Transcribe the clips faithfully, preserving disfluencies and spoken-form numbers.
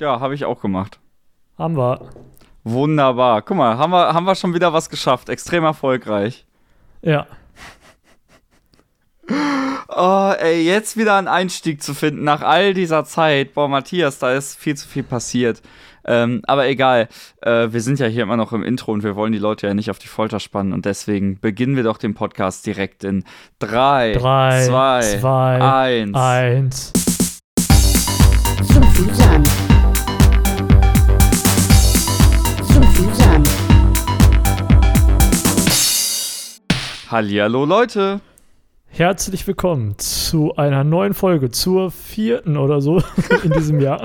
Ja, habe ich auch gemacht. Haben wir. Wunderbar. Guck mal, haben wir, haben wir schon wieder was geschafft. Extrem erfolgreich. Ja. Oh, ey, jetzt wieder einen Einstieg zu finden nach all dieser Zeit. Boah, Matthias, da ist viel zu viel passiert. Ähm, aber egal, äh, wir sind ja hier immer noch im Intro und wir wollen die Leute ja nicht auf die Folter spannen und deswegen beginnen wir doch den Podcast direkt in drei, zwei, eins. eins. Sumpfusam. Sumpfusam. Hallihallo, Leute. Herzlich willkommen zu einer neuen Folge, zur vierten oder so in diesem Jahr.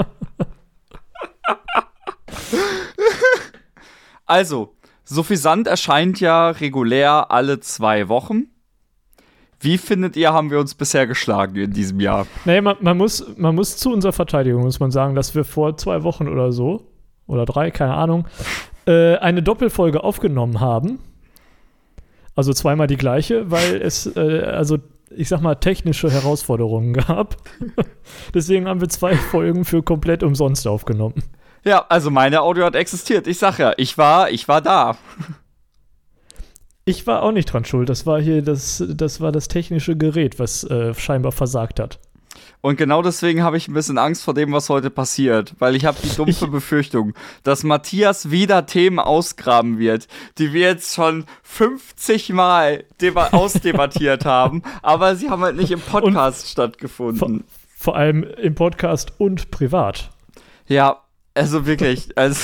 Also, Suffisant erscheint ja regulär alle zwei Wochen. Wie findet ihr, haben wir uns bisher geschlagen in diesem Jahr? Nee, man, man, muss, man muss zu unserer Verteidigung, muss man sagen, dass wir vor zwei Wochen oder so, oder drei, keine Ahnung, äh, eine Doppelfolge aufgenommen haben. Also zweimal die gleiche, weil es, äh, also ich sag mal, technische Herausforderungen gab. Deswegen haben wir zwei Folgen für komplett umsonst aufgenommen. Ja, also meine Audio hat existiert. Ich sag ja, ich war, ich war da. Ich war auch nicht dran schuld. Das war hier das, das war das technische Gerät, was äh, scheinbar versagt hat. Und genau deswegen habe ich ein bisschen Angst vor dem, was heute passiert. Weil ich habe die dumpfe ich Befürchtung, dass Matthias wieder Themen ausgraben wird, die wir jetzt schon fünfzig Mal deba- ausdebattiert haben. Aber sie haben halt nicht im Podcast und stattgefunden. Vor, vor allem im Podcast und privat. Ja, also wirklich. Also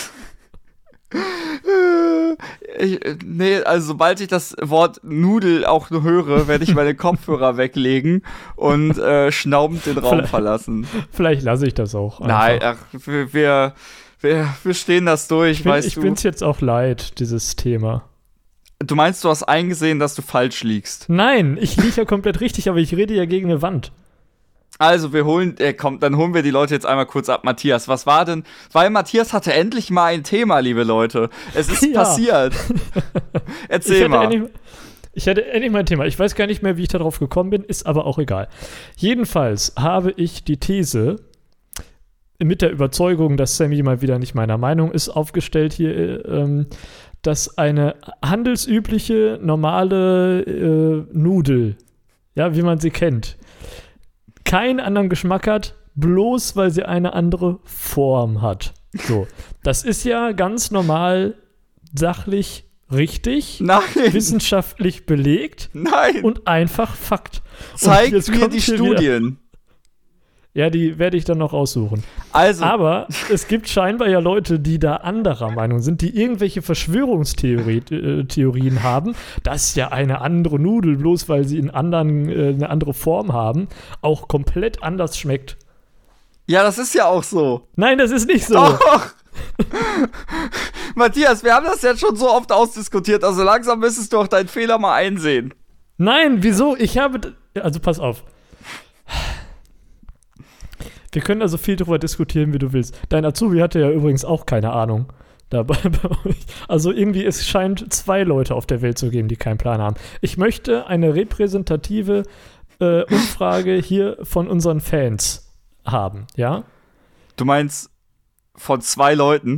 Ich, nee, also sobald ich das Wort Nudel auch nur höre, werde ich meine Kopfhörer weglegen und äh, schnaubend den Raum vielleicht, verlassen. Vielleicht lasse ich das auch einfach. Nein, ach, wir, wir, wir, wir stehen das durch, ich bin, weißt ich du. Ich bin's jetzt auch leid, dieses Thema. Du meinst, du hast eingesehen, dass du falsch liegst? Nein, ich liege ja komplett richtig, aber ich rede ja gegen eine Wand. Also, wir holen, äh, komm, dann holen wir die Leute jetzt einmal kurz ab. Matthias, was war denn? Weil Matthias hatte endlich mal ein Thema, liebe Leute. Es ist ja. passiert. Erzähl ich mal. Endlich, ich hatte endlich mal ein Thema. Ich weiß gar nicht mehr, wie ich darauf gekommen bin, ist aber auch egal. Jedenfalls habe ich die These mit der Überzeugung, dass Sammy mal wieder nicht meiner Meinung ist, aufgestellt hier, ähm, dass eine handelsübliche, normale äh, Nudel, ja, wie man sie kennt, keinen anderen Geschmack hat, bloß weil sie eine andere Form hat. So, das ist ja ganz normal, sachlich richtig, Nein. wissenschaftlich belegt Nein. und einfach Fakt. Zeig mir die Studien. Wieder, ja, die werde ich dann noch raussuchen. Also. Aber es gibt scheinbar ja Leute, die da anderer Meinung sind, die irgendwelche Verschwörungstheorien äh, haben, dass ja eine andere Nudel, bloß weil sie in anderen, äh, eine andere Form haben, auch komplett anders schmeckt. Ja, das ist ja auch so. Nein, das ist nicht so. Doch. Matthias, wir haben das jetzt schon so oft ausdiskutiert, also langsam müsstest du auch deinen Fehler mal einsehen. Nein, wieso? Ich habe, also pass auf. Wir können also viel darüber diskutieren, wie du willst. Dein Azubi hatte ja übrigens auch keine Ahnung dabei bei euch. Also irgendwie, es scheint zwei Leute auf der Welt zu geben, die keinen Plan haben. Ich möchte eine repräsentative äh, Umfrage hier von unseren Fans haben, ja? Du meinst von zwei Leuten?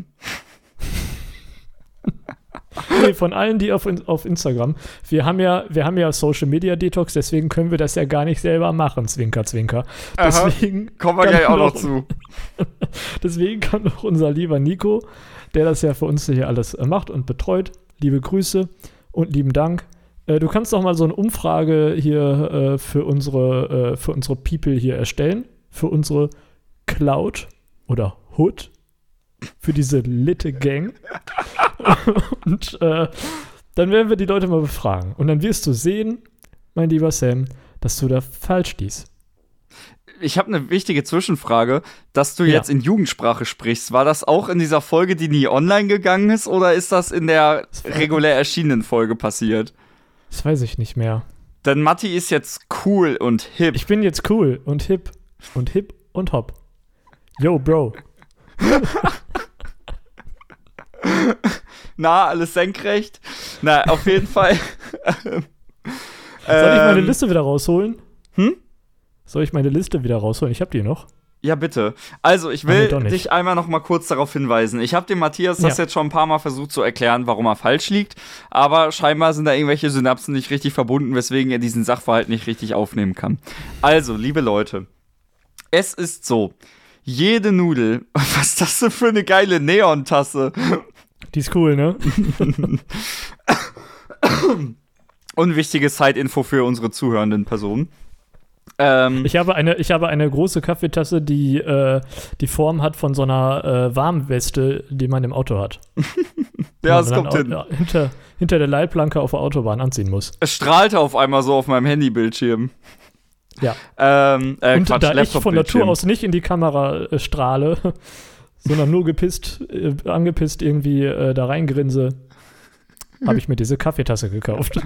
Nee, von allen, die auf, auf Instagram. Wir haben ja, wir haben ja Social Media Detox, deswegen können wir das ja gar nicht selber machen, Zwinker, Zwinker. Deswegen Aha, kommen wir gleich auch noch zu. Deswegen kann doch unser lieber Nico, der das ja für uns hier alles macht und betreut, liebe Grüße und lieben Dank. Äh, du kannst doch mal so eine Umfrage hier äh, für unsere, äh, für unsere People hier erstellen, für unsere Cloud oder Hood, für diese Litte Gang. Und äh, dann werden wir die Leute mal befragen. Und dann wirst du sehen, mein lieber Sam, dass du da falsch liegst. Ich habe eine wichtige Zwischenfrage, dass du ja. jetzt in Jugendsprache sprichst. War das auch in dieser Folge, die nie online gegangen ist, oder ist das in der regulär erschienenen Folge passiert? Das weiß ich nicht mehr. Denn Matti ist jetzt cool und hip. Ich bin jetzt cool und hip und hip und hopp. Yo, Bro. Na, alles senkrecht? Na, auf jeden Fall. Soll ich meine Liste wieder rausholen? Hm? Soll ich meine Liste wieder rausholen? Ich hab die noch. Ja, bitte. Also, ich Ah, nee, will doch nicht. dich einmal noch mal kurz darauf hinweisen. Ich habe dem Matthias das Ja. jetzt schon ein paar Mal versucht zu erklären, warum er falsch liegt. Aber scheinbar sind da irgendwelche Synapsen nicht richtig verbunden, weswegen er diesen Sachverhalt nicht richtig aufnehmen kann. Also, liebe Leute, es ist so, jede Nudel, was ist das denn für eine geile Neontasse? Die ist cool, ne? Unwichtige Side-Info für unsere zuhörenden Personen. Ähm, Ich habe eine, ich habe eine große Kaffeetasse, die äh, die Form hat von so einer äh, Warmweste, die man im Auto hat. ja, Die es man kommt dann hin. au- Hinter, hinter der Leitplanke auf der Autobahn anziehen muss. Es strahlte auf einmal so auf meinem Handybildschirm. Ja. Ähm, äh, Und Quatsch, da ich von Natur Laptop-Bildschirm. aus nicht in die Kamera äh, strahle, sondern nur gepisst, äh, angepisst irgendwie äh, da reingrinse, habe ich mir diese Kaffeetasse gekauft.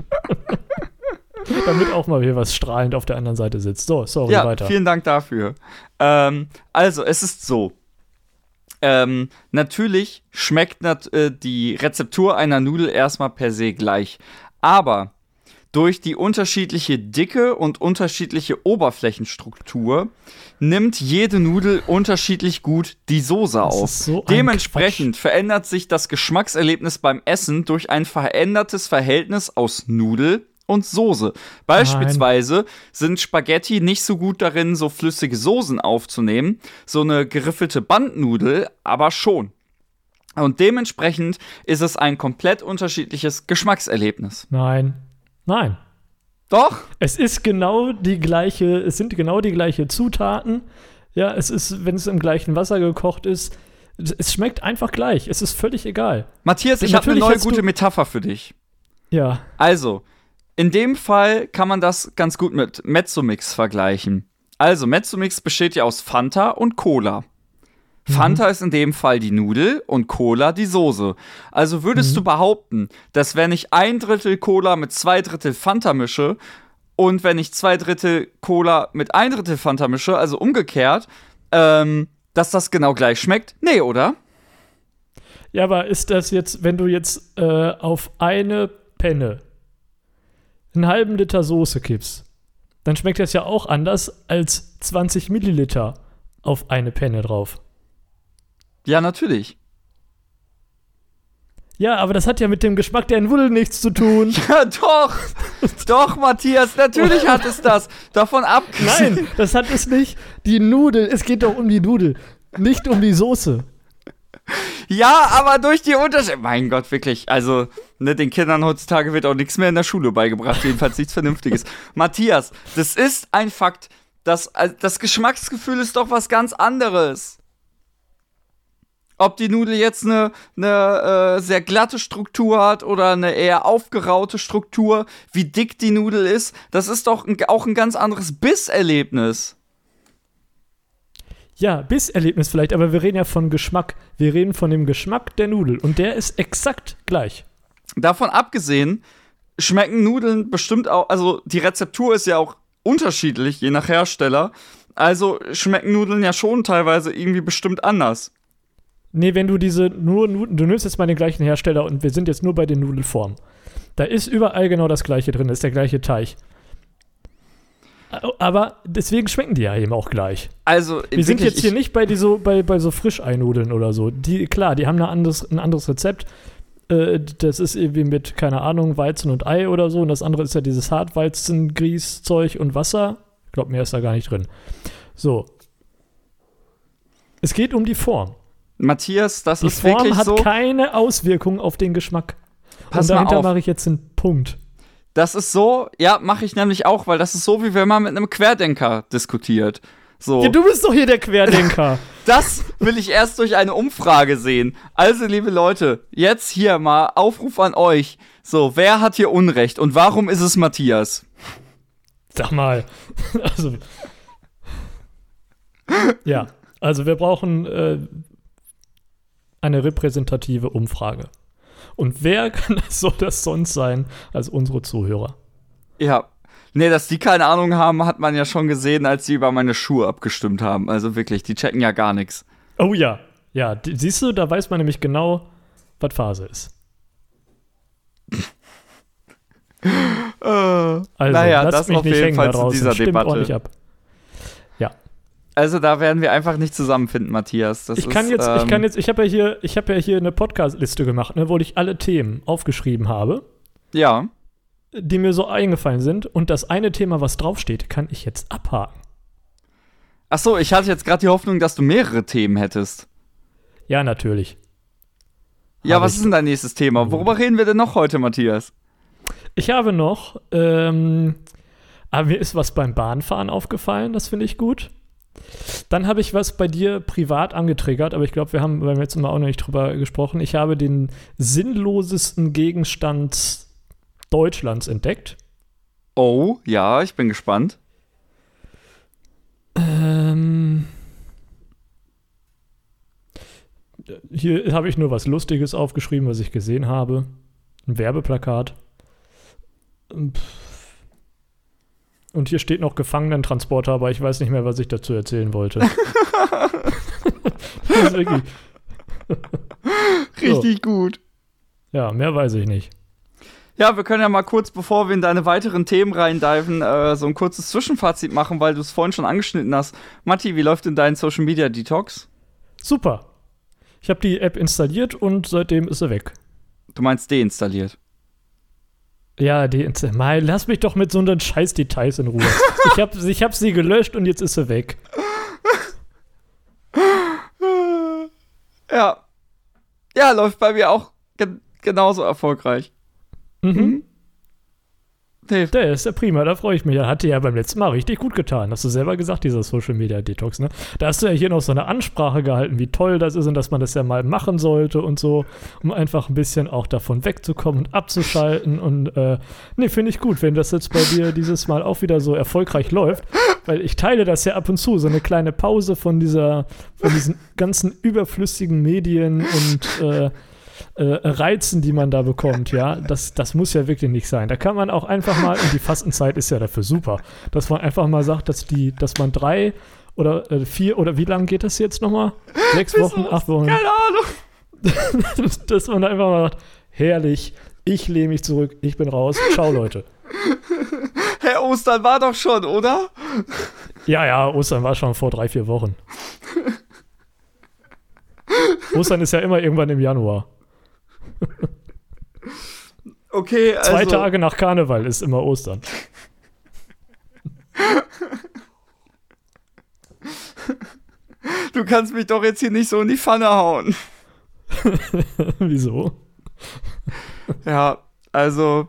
Damit auch mal hier was strahlend auf der anderen Seite sitzt. So, sorry, Ja, weiter. vielen Dank dafür. Ähm, also, es ist so. Ähm, natürlich schmeckt nat äh, die Rezeptur einer Nudel erstmal per se gleich. Aber durch die unterschiedliche Dicke und unterschiedliche Oberflächenstruktur nimmt jede Nudel unterschiedlich gut die Soße Das auf. ist so ein Dementsprechend verändert sich das Geschmackserlebnis beim Essen durch ein verändertes Verhältnis aus Nudel und Soße. Beispielsweise sind Spaghetti nicht so gut darin, so flüssige Soßen aufzunehmen, so eine geriffelte Bandnudel aber schon. Und dementsprechend ist es ein komplett unterschiedliches Geschmackserlebnis. Nein. Nein. Doch? Es ist genau die gleiche, es sind genau die gleiche Zutaten. Ja, es ist, wenn es im gleichen Wasser gekocht ist, es schmeckt einfach gleich. Es ist völlig egal. Matthias, ich habe eine Natürlich neue hast gute du- Metapher für dich. Ja. Also, in dem Fall kann man das ganz gut mit Mezzomix vergleichen. Also, Mezzomix besteht ja aus Fanta und Cola. Fanta ist in dem Fall die Nudel und Cola die Soße. Also würdest Mhm. du behaupten, dass wenn ich ein Drittel Cola mit zwei Drittel Fanta mische und wenn ich zwei Drittel Cola mit ein Drittel Fanta mische, also umgekehrt, ähm, dass das genau gleich schmeckt? Nee, oder? Ja, aber ist das jetzt, wenn du jetzt äh, auf eine Penne einen halben Liter Soße kippst, dann schmeckt das ja auch anders als zwanzig Milliliter auf eine Penne drauf. Ja, natürlich. Ja, aber das hat ja mit dem Geschmack der Nudeln nichts zu tun. Ja, doch. Doch, Matthias, natürlich hat es das. Davon abgesehen. Nein, das hat es nicht. Die Nudel, es geht doch um die Nudel, nicht um die Soße. Ja, aber durch die Unterschiede. Mein Gott, wirklich. Also, ne, den Kindern heutzutage wird auch nichts mehr in der Schule beigebracht. Jedenfalls nichts Vernünftiges. Matthias, das ist ein Fakt. Das, also, das Geschmacksgefühl ist doch was ganz anderes. Ob die Nudel jetzt eine, eine äh, sehr glatte Struktur hat oder eine eher aufgeraute Struktur, wie dick die Nudel ist, das ist doch ein, auch ein ganz anderes Bisserlebnis. Ja, Bisserlebnis vielleicht, aber wir reden ja von Geschmack. Wir reden von dem Geschmack der Nudel und der ist exakt gleich. Davon abgesehen, schmecken Nudeln bestimmt auch, also die Rezeptur ist ja auch unterschiedlich, je nach Hersteller. Also schmecken Nudeln ja schon teilweise irgendwie bestimmt anders. Nee, wenn du diese nur Nudeln, du nimmst jetzt mal den gleichen Hersteller und wir sind jetzt nur bei den Nudelformen. Da ist überall genau das gleiche drin, das ist der gleiche Teig. Aber deswegen schmecken die ja eben auch gleich. Also, Wir sind wirklich, jetzt hier ich- nicht bei, die so, bei, bei so Frischeinudeln oder so. Die, klar, die haben eine anderes, ein anderes Rezept. Äh, das ist irgendwie mit, keine Ahnung, Weizen und Ei oder so. Und das andere ist ja dieses Hartweizen, Grieß, Zeug und Wasser. Ich glaube, mehr ist da gar nicht drin. So. Es geht um die Form. Matthias, das Die ist Form wirklich hat so. keine Auswirkung auf den Geschmack. Pass und mal dahinter auf. mache ich jetzt einen Punkt. Das ist so, ja, mache ich nämlich auch, weil das ist so, wie wenn man mit einem Querdenker diskutiert. So. Ja, du bist doch hier der Querdenker. Das will ich erst durch eine Umfrage sehen. Also, liebe Leute, jetzt hier mal Aufruf an euch. So, wer hat hier Unrecht und warum ist es Matthias? Sag mal. Also. Ja, also wir brauchen äh, eine repräsentative Umfrage. Und wer kann das, soll das sonst sein als unsere Zuhörer? Ja. Nee, dass die keine Ahnung haben, hat man ja schon gesehen, als sie über meine Schuhe abgestimmt haben. Also wirklich, die checken ja gar nichts. Oh ja, ja, die, siehst du, da weiß man nämlich genau, was Phase ist. Also, naja, lasst das mich auf nicht jeden hängen Fall da zu draußen. dieser Stimmt Debatte. ordentlich ab. Ja, Also da werden wir einfach nicht zusammenfinden, Matthias. Das ich kann ist, jetzt, ähm, ich kann jetzt, ich habe ja hier, ich habe ja hier eine Podcast-Liste gemacht, ne, wo ich alle Themen aufgeschrieben habe, ja. die mir so eingefallen sind. Und das eine Thema, was draufsteht, kann ich jetzt abhaken. Ach so, ich hatte jetzt gerade die Hoffnung, dass du mehrere Themen hättest. Ja, natürlich. Ja, Hab was ich. ist denn dein nächstes Thema? Worüber reden wir denn noch heute, Matthias? Ich habe noch, ähm, aber mir ist was beim Bahnfahren aufgefallen, das finde ich gut. Dann habe ich was bei dir privat angetriggert, aber ich glaube, wir haben beim letzten Mal auch noch nicht drüber gesprochen. Ich habe den sinnlosesten Gegenstand Deutschlands entdeckt. Oh, ja, ich bin gespannt. Ähm, hier habe ich nur was Lustiges aufgeschrieben, was ich gesehen habe. Ein Werbeplakat. Und hier steht noch Gefangenentransporter, aber ich weiß nicht mehr, was ich dazu erzählen wollte. Das ist wirklich Richtig gut. Ja, mehr weiß ich nicht. Ja, wir können ja mal kurz, bevor wir in deine weiteren Themen reindiven, äh, so ein kurzes Zwischenfazit machen, weil du es vorhin schon angeschnitten hast. Matti, wie läuft denn dein Social Media Detox? Super. Ich habe die App installiert und seitdem ist sie weg. Du meinst deinstalliert? Ja, die Insta- Mal, lass mich doch mit so einen scheiß Details in Ruhe. ich habe ich hab sie gelöscht und jetzt ist sie weg. Ja. Ja, läuft bei mir auch gen- genauso erfolgreich. Mhm. Nee. Der ist ja prima, da freue ich mich. Hat dir ja beim letzten Mal richtig gut getan. Hast du selber gesagt, dieser Social Media Detox, ne? Da hast du ja hier noch so eine Ansprache gehalten, wie toll das ist und dass man das ja mal machen sollte und so, um einfach ein bisschen auch davon wegzukommen und abzuschalten. Und äh, nee, finde ich gut, wenn das jetzt bei dir dieses Mal auch wieder so erfolgreich läuft, weil ich teile das ja ab und zu, so eine kleine Pause von dieser, von diesen ganzen überflüssigen Medien und äh, Äh, Reizen, die man da bekommt, ja, das, das muss ja wirklich nicht sein. Da kann man auch einfach mal, und die Fastenzeit ist ja dafür super, dass man einfach mal sagt, dass die, dass man drei oder äh, vier oder wie lange geht das jetzt nochmal? Sechs Wochen, acht Wochen. Keine Ahnung. Dass man einfach mal sagt, herrlich, ich lehne mich zurück, ich bin raus, ciao Leute. Herr Ostern war doch schon, oder? Ja, ja, Ostern war schon vor drei, vier Wochen. Ostern ist ja immer irgendwann im Januar. Okay, also. Zwei Tage nach Karneval ist immer Ostern. Du kannst mich doch jetzt hier nicht so in die Pfanne hauen. Wieso? Ja, also.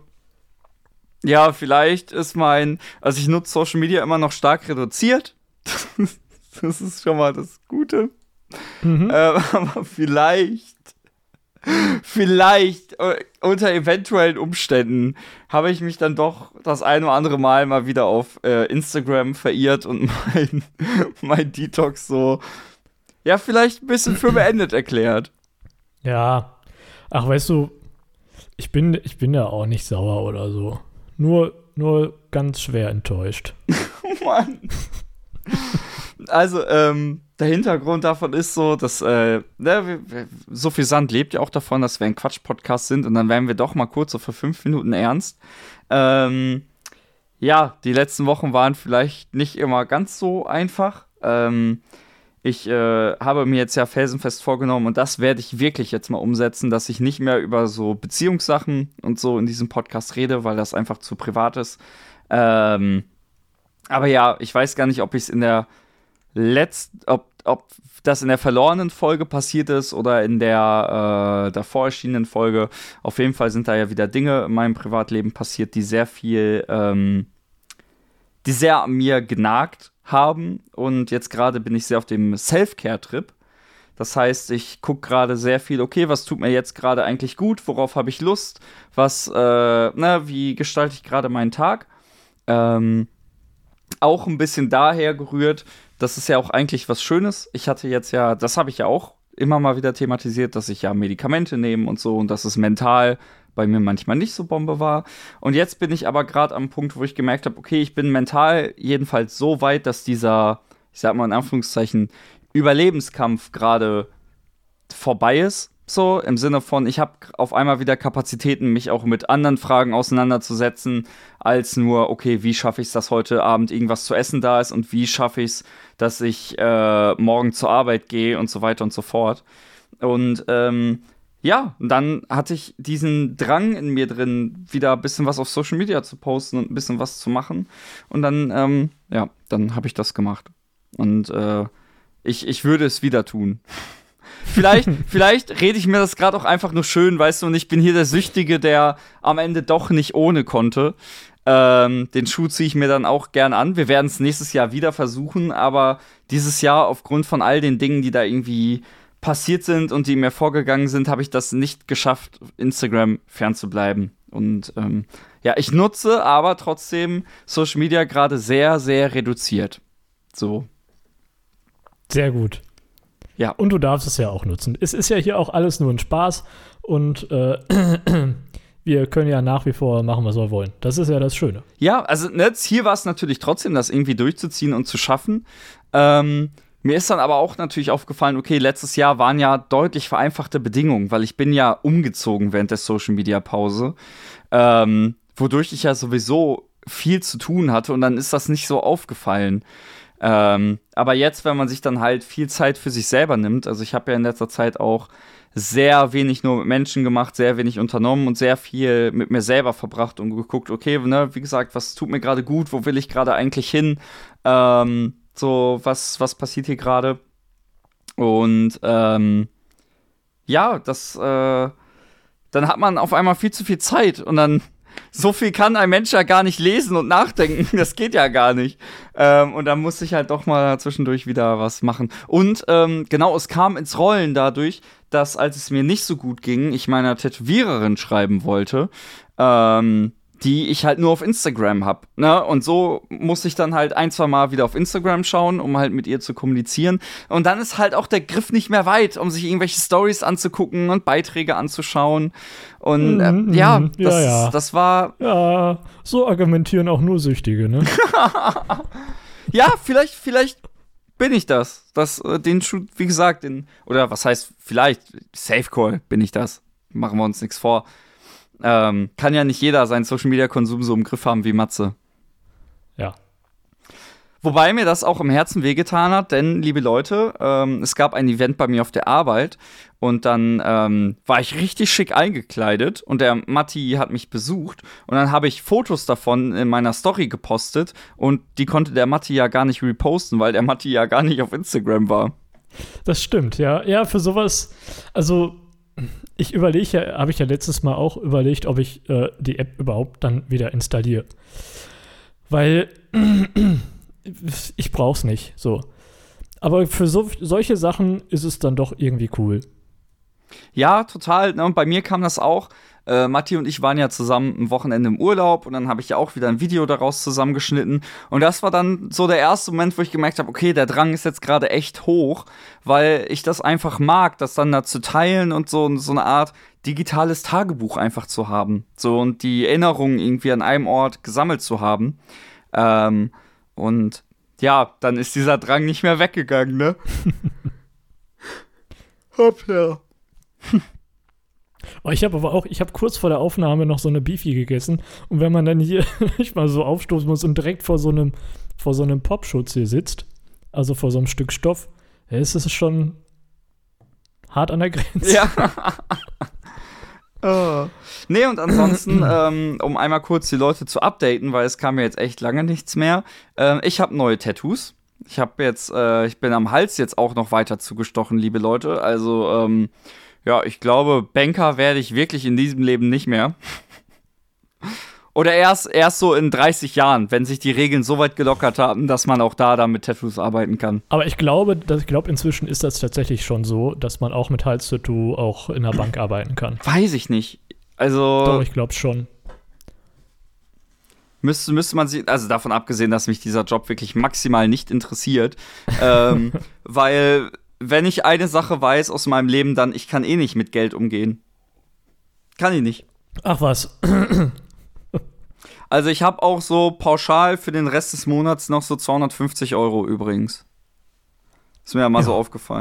Ja, vielleicht ist mein. Also, ich nutze Social Media immer noch stark reduziert. Das ist schon mal das Gute. Mhm. Äh, aber vielleicht. Vielleicht äh, unter eventuellen Umständen habe ich mich dann doch das ein oder andere Mal mal wieder auf äh, Instagram verirrt und mein, mein Detox so, ja, vielleicht ein bisschen für beendet erklärt. Ja. Ach, weißt du, ich bin, ich bin ja auch nicht sauer oder so. Nur, nur ganz schwer enttäuscht. Oh Mann. Also, ähm, der Hintergrund davon ist so, dass, äh, ne, so viel Sand lebt ja auch davon, dass wir ein Quatsch-Podcast sind und dann werden wir doch mal kurz so für fünf Minuten ernst. Ähm, ja, die letzten Wochen waren vielleicht nicht immer ganz so einfach. Ähm, ich äh, habe mir jetzt ja felsenfest vorgenommen und das werde ich wirklich jetzt mal umsetzen, dass ich nicht mehr über so Beziehungssachen und so in diesem Podcast rede, weil das einfach zu privat ist. Ähm, aber ja, ich weiß gar nicht, ob ich es in der letzten, ob, ob das in der verlorenen Folge passiert ist oder in der äh, davor erschienenen Folge. Auf jeden Fall sind da ja wieder Dinge in meinem Privatleben passiert, die sehr viel, ähm, die sehr an mir genagt haben. Und jetzt gerade bin ich sehr auf dem Self-Care-Trip. Das heißt, ich gucke gerade sehr viel, okay, was tut mir jetzt gerade eigentlich gut, worauf habe ich Lust, was, äh, na, wie gestalte ich gerade meinen Tag. Ähm, auch ein bisschen daher gerührt, das ist ja auch eigentlich was Schönes. Ich hatte jetzt ja, das habe ich ja auch immer mal wieder thematisiert, dass ich ja Medikamente nehme und so und dass es mental bei mir manchmal nicht so Bombe war. Und jetzt bin ich aber gerade am Punkt, wo ich gemerkt habe, okay, ich bin mental jedenfalls so weit, dass dieser, ich sag mal in Anführungszeichen, Überlebenskampf gerade vorbei ist. So, im Sinne von, ich habe auf einmal wieder Kapazitäten, mich auch mit anderen Fragen auseinanderzusetzen, als nur, okay, wie schaffe ich es, dass heute Abend irgendwas zu essen da ist und wie schaffe ich es, dass ich äh, morgen zur Arbeit gehe und so weiter und so fort. Und ähm, ja, und dann hatte ich diesen Drang in mir drin, wieder ein bisschen was auf Social Media zu posten und ein bisschen was zu machen. Und dann, ähm, ja, dann habe ich das gemacht. Und äh, ich, ich würde es wieder tun. Vielleicht, vielleicht rede ich mir das gerade auch einfach nur schön, weißt du, und ich bin hier der Süchtige, der am Ende doch nicht ohne konnte. Ähm, den Schuh ziehe ich mir dann auch gern an. Wir werden es nächstes Jahr wieder versuchen, aber dieses Jahr aufgrund von all den Dingen, die da irgendwie passiert sind und die mir vorgegangen sind, habe ich das nicht geschafft, Instagram fernzubleiben. Und ähm, ja, ich nutze aber trotzdem Social Media gerade sehr, sehr reduziert. So. Sehr gut. Ja. Und du darfst es ja auch nutzen. Es ist ja hier auch alles nur ein Spaß und äh, wir können ja nach wie vor machen, was wir wollen. Das ist ja das Schöne. Ja, also ne, Ziel war es natürlich trotzdem, das irgendwie durchzuziehen und zu schaffen. Ähm, mir ist dann aber auch natürlich aufgefallen, okay, letztes Jahr waren ja deutlich vereinfachte Bedingungen, weil ich bin ja umgezogen während der Social-Media-Pause, ähm, wodurch ich ja sowieso viel zu tun hatte und dann ist das nicht so aufgefallen. Ähm, aber jetzt, wenn man sich dann halt viel Zeit für sich selber nimmt, also ich habe ja in letzter Zeit auch sehr wenig nur mit Menschen gemacht, sehr wenig unternommen und sehr viel mit mir selber verbracht und geguckt, okay, ne, wie gesagt, was tut mir gerade gut, wo will ich gerade eigentlich hin, ähm, so, was, was passiert hier gerade? Und ähm, ja, das, äh, dann hat man auf einmal viel zu viel Zeit und dann so viel kann ein Mensch ja gar nicht lesen und nachdenken. Das geht ja gar nicht. Ähm, und dann musste ich halt doch mal zwischendurch wieder was machen. Und ähm, genau, es kam ins Rollen dadurch, dass, als es mir nicht so gut ging, ich meiner Tätowiererin schreiben wollte, ähm, die ich halt nur auf Instagram hab. Ne? Und so musste ich dann halt ein, zwei Mal wieder auf Instagram schauen, um halt mit ihr zu kommunizieren. Und dann ist halt auch der Griff nicht mehr weit, um sich irgendwelche Stories anzugucken und Beiträge anzuschauen. Und äh, Mhm, ja, mhm. das, Ja, ja. das war. Ja, so argumentieren auch nur Süchtige, ne? Ja, vielleicht, vielleicht bin ich das. Das, äh, den Schuh, wie gesagt, den, oder was heißt vielleicht, Safe Call bin ich das. Machen wir uns nichts vor. Ähm, kann ja nicht jeder seinen Social-Media-Konsum so im Griff haben wie Matze. Ja. Wobei mir das auch im Herzen wehgetan hat, denn, liebe Leute, ähm, es gab ein Event bei mir auf der Arbeit und dann ähm, war ich richtig schick eingekleidet und der Matti hat mich besucht und dann habe ich Fotos davon in meiner Story gepostet und die konnte der Matti ja gar nicht reposten, weil der Matti ja gar nicht auf Instagram war. Das stimmt, ja. Ja, für sowas, also ich überlege ja, habe ich ja letztes Mal auch überlegt, ob ich äh, die App überhaupt dann wieder installiere. Weil ich brauch's nicht, so. Aber für so, solche Sachen ist es dann doch irgendwie cool. Ja, total. Ne? Und bei mir kam das auch. Äh, Matti und ich waren ja zusammen ein Wochenende im Urlaub und dann habe ich ja auch wieder ein Video daraus zusammengeschnitten. Und das war dann so der erste Moment, wo ich gemerkt habe, okay, der Drang ist jetzt gerade echt hoch, weil ich das einfach mag, das dann da zu teilen und so, so eine Art digitales Tagebuch einfach zu haben. So und die Erinnerungen irgendwie an einem Ort gesammelt zu haben. Ähm, und ja, dann ist dieser Drang nicht mehr weggegangen, ne? Hopp, ja. Oh, ich habe aber auch, ich habe kurz vor der Aufnahme noch so eine Beefy gegessen und wenn man dann hier nicht mal so aufstoßen muss und direkt vor so einem, vor so einem Popschutz hier sitzt, also vor so einem Stück Stoff, ja, ist es schon hart an der Grenze. Ja. Oh. Nee, und ansonsten, ähm, um einmal kurz die Leute zu updaten, weil es kam mir jetzt echt lange nichts mehr. Ähm, ich habe neue Tattoos. Ich habe jetzt, äh, ich bin am Hals jetzt auch noch weiter zugestochen, liebe Leute. Also, ähm, ja, ich glaube, Banker werde ich wirklich in diesem Leben nicht mehr. Oder erst, erst so in dreißig Jahren, wenn sich die Regeln so weit gelockert haben, dass man auch da dann mit Tattoos arbeiten kann. Aber ich glaube, dass, ich glaube, inzwischen ist das tatsächlich schon so, dass man auch mit Halstattoo auch in der Bank arbeiten kann. Weiß ich nicht. Also. Doch, ich glaube schon. Müsste, müsste man sich, also davon abgesehen, dass mich dieser Job wirklich maximal nicht interessiert, ähm, weil, wenn ich eine Sache weiß aus meinem Leben, dann, ich kann eh nicht mit Geld umgehen. Kann ich nicht. Ach was. Also ich habe auch so pauschal für den Rest des Monats noch so zweihundertfünfzig Euro übrigens. Ist mir ja mal Ja. so aufgefallen.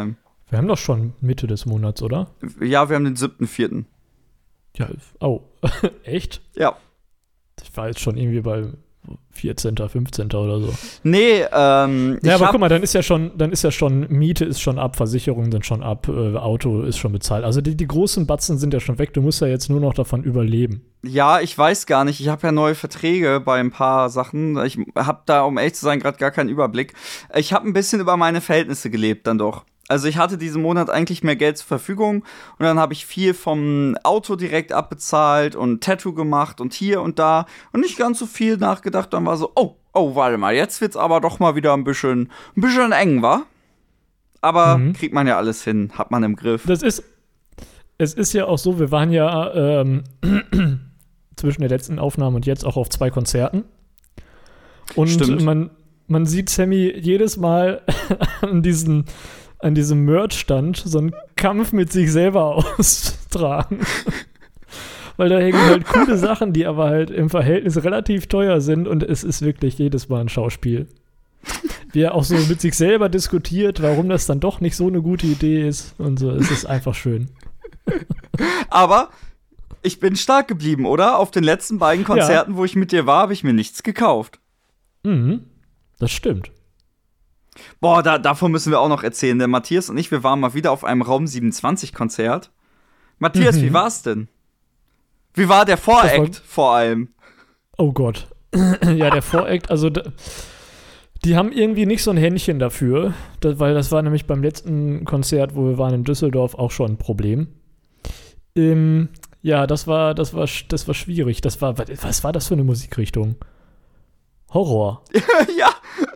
Wir haben doch schon Mitte des Monats, oder? Ja, wir haben den siebten vierten Ja, oh, echt? Ja. Ich war jetzt schon irgendwie bei vierzehnten, fünfzehnten oder so. Nee, ähm. Ja, ich aber hab, guck mal, dann ist ja schon, dann ist ja schon, Miete ist schon ab, Versicherungen sind schon ab, äh, Auto ist schon bezahlt. Also die, die großen Batzen sind ja schon weg, du musst ja jetzt nur noch davon überleben. Ja, ich weiß gar nicht. Ich habe ja neue Verträge bei ein paar Sachen. Ich habe da, um ehrlich zu sein, gerade gar keinen Überblick. Ich habe ein bisschen über meine Verhältnisse gelebt dann doch. Also ich hatte diesen Monat eigentlich mehr Geld zur Verfügung und dann habe ich viel vom Auto direkt abbezahlt und Tattoo gemacht und hier und da und nicht ganz so viel nachgedacht. Dann war so, oh, oh, warte mal, jetzt wird's aber doch mal wieder ein bisschen, ein bisschen eng, wa? Aber Mhm. kriegt man ja alles hin, hat man im Griff. Das ist, es ist ja auch so, wir waren ja ähm, zwischen der letzten Aufnahme und jetzt auch auf zwei Konzerten. Und Stimmt. man, man sieht Sammy jedes Mal an diesen an diesem Merch-Stand so einen Kampf mit sich selber austragen. Weil da hängen halt coole Sachen, die aber halt im Verhältnis relativ teuer sind und es ist wirklich jedes Mal ein Schauspiel. Wie er auch so mit sich selber diskutiert, warum das dann doch nicht so eine gute Idee ist und so. Es ist einfach schön. Aber ich bin stark geblieben, oder? Auf den letzten beiden Konzerten, wo ich mit dir war, habe ich mir nichts gekauft. Mhm, das stimmt. Boah, da, davon müssen wir auch noch erzählen. Der Matthias und ich, wir waren mal wieder auf einem Raum siebenundzwanzig-Konzert. Matthias, Mhm. wie war's denn? Wie war der Das war- Voract vor allem? Oh Gott. Ja, der Voract, also da, die haben irgendwie nicht so ein Händchen dafür, da, weil das war nämlich beim letzten Konzert, wo wir waren in Düsseldorf, auch schon ein Problem. Ähm, ja, das war, das war, sch- das war schwierig. Das war, was war das für eine Musikrichtung? Horror. Ja,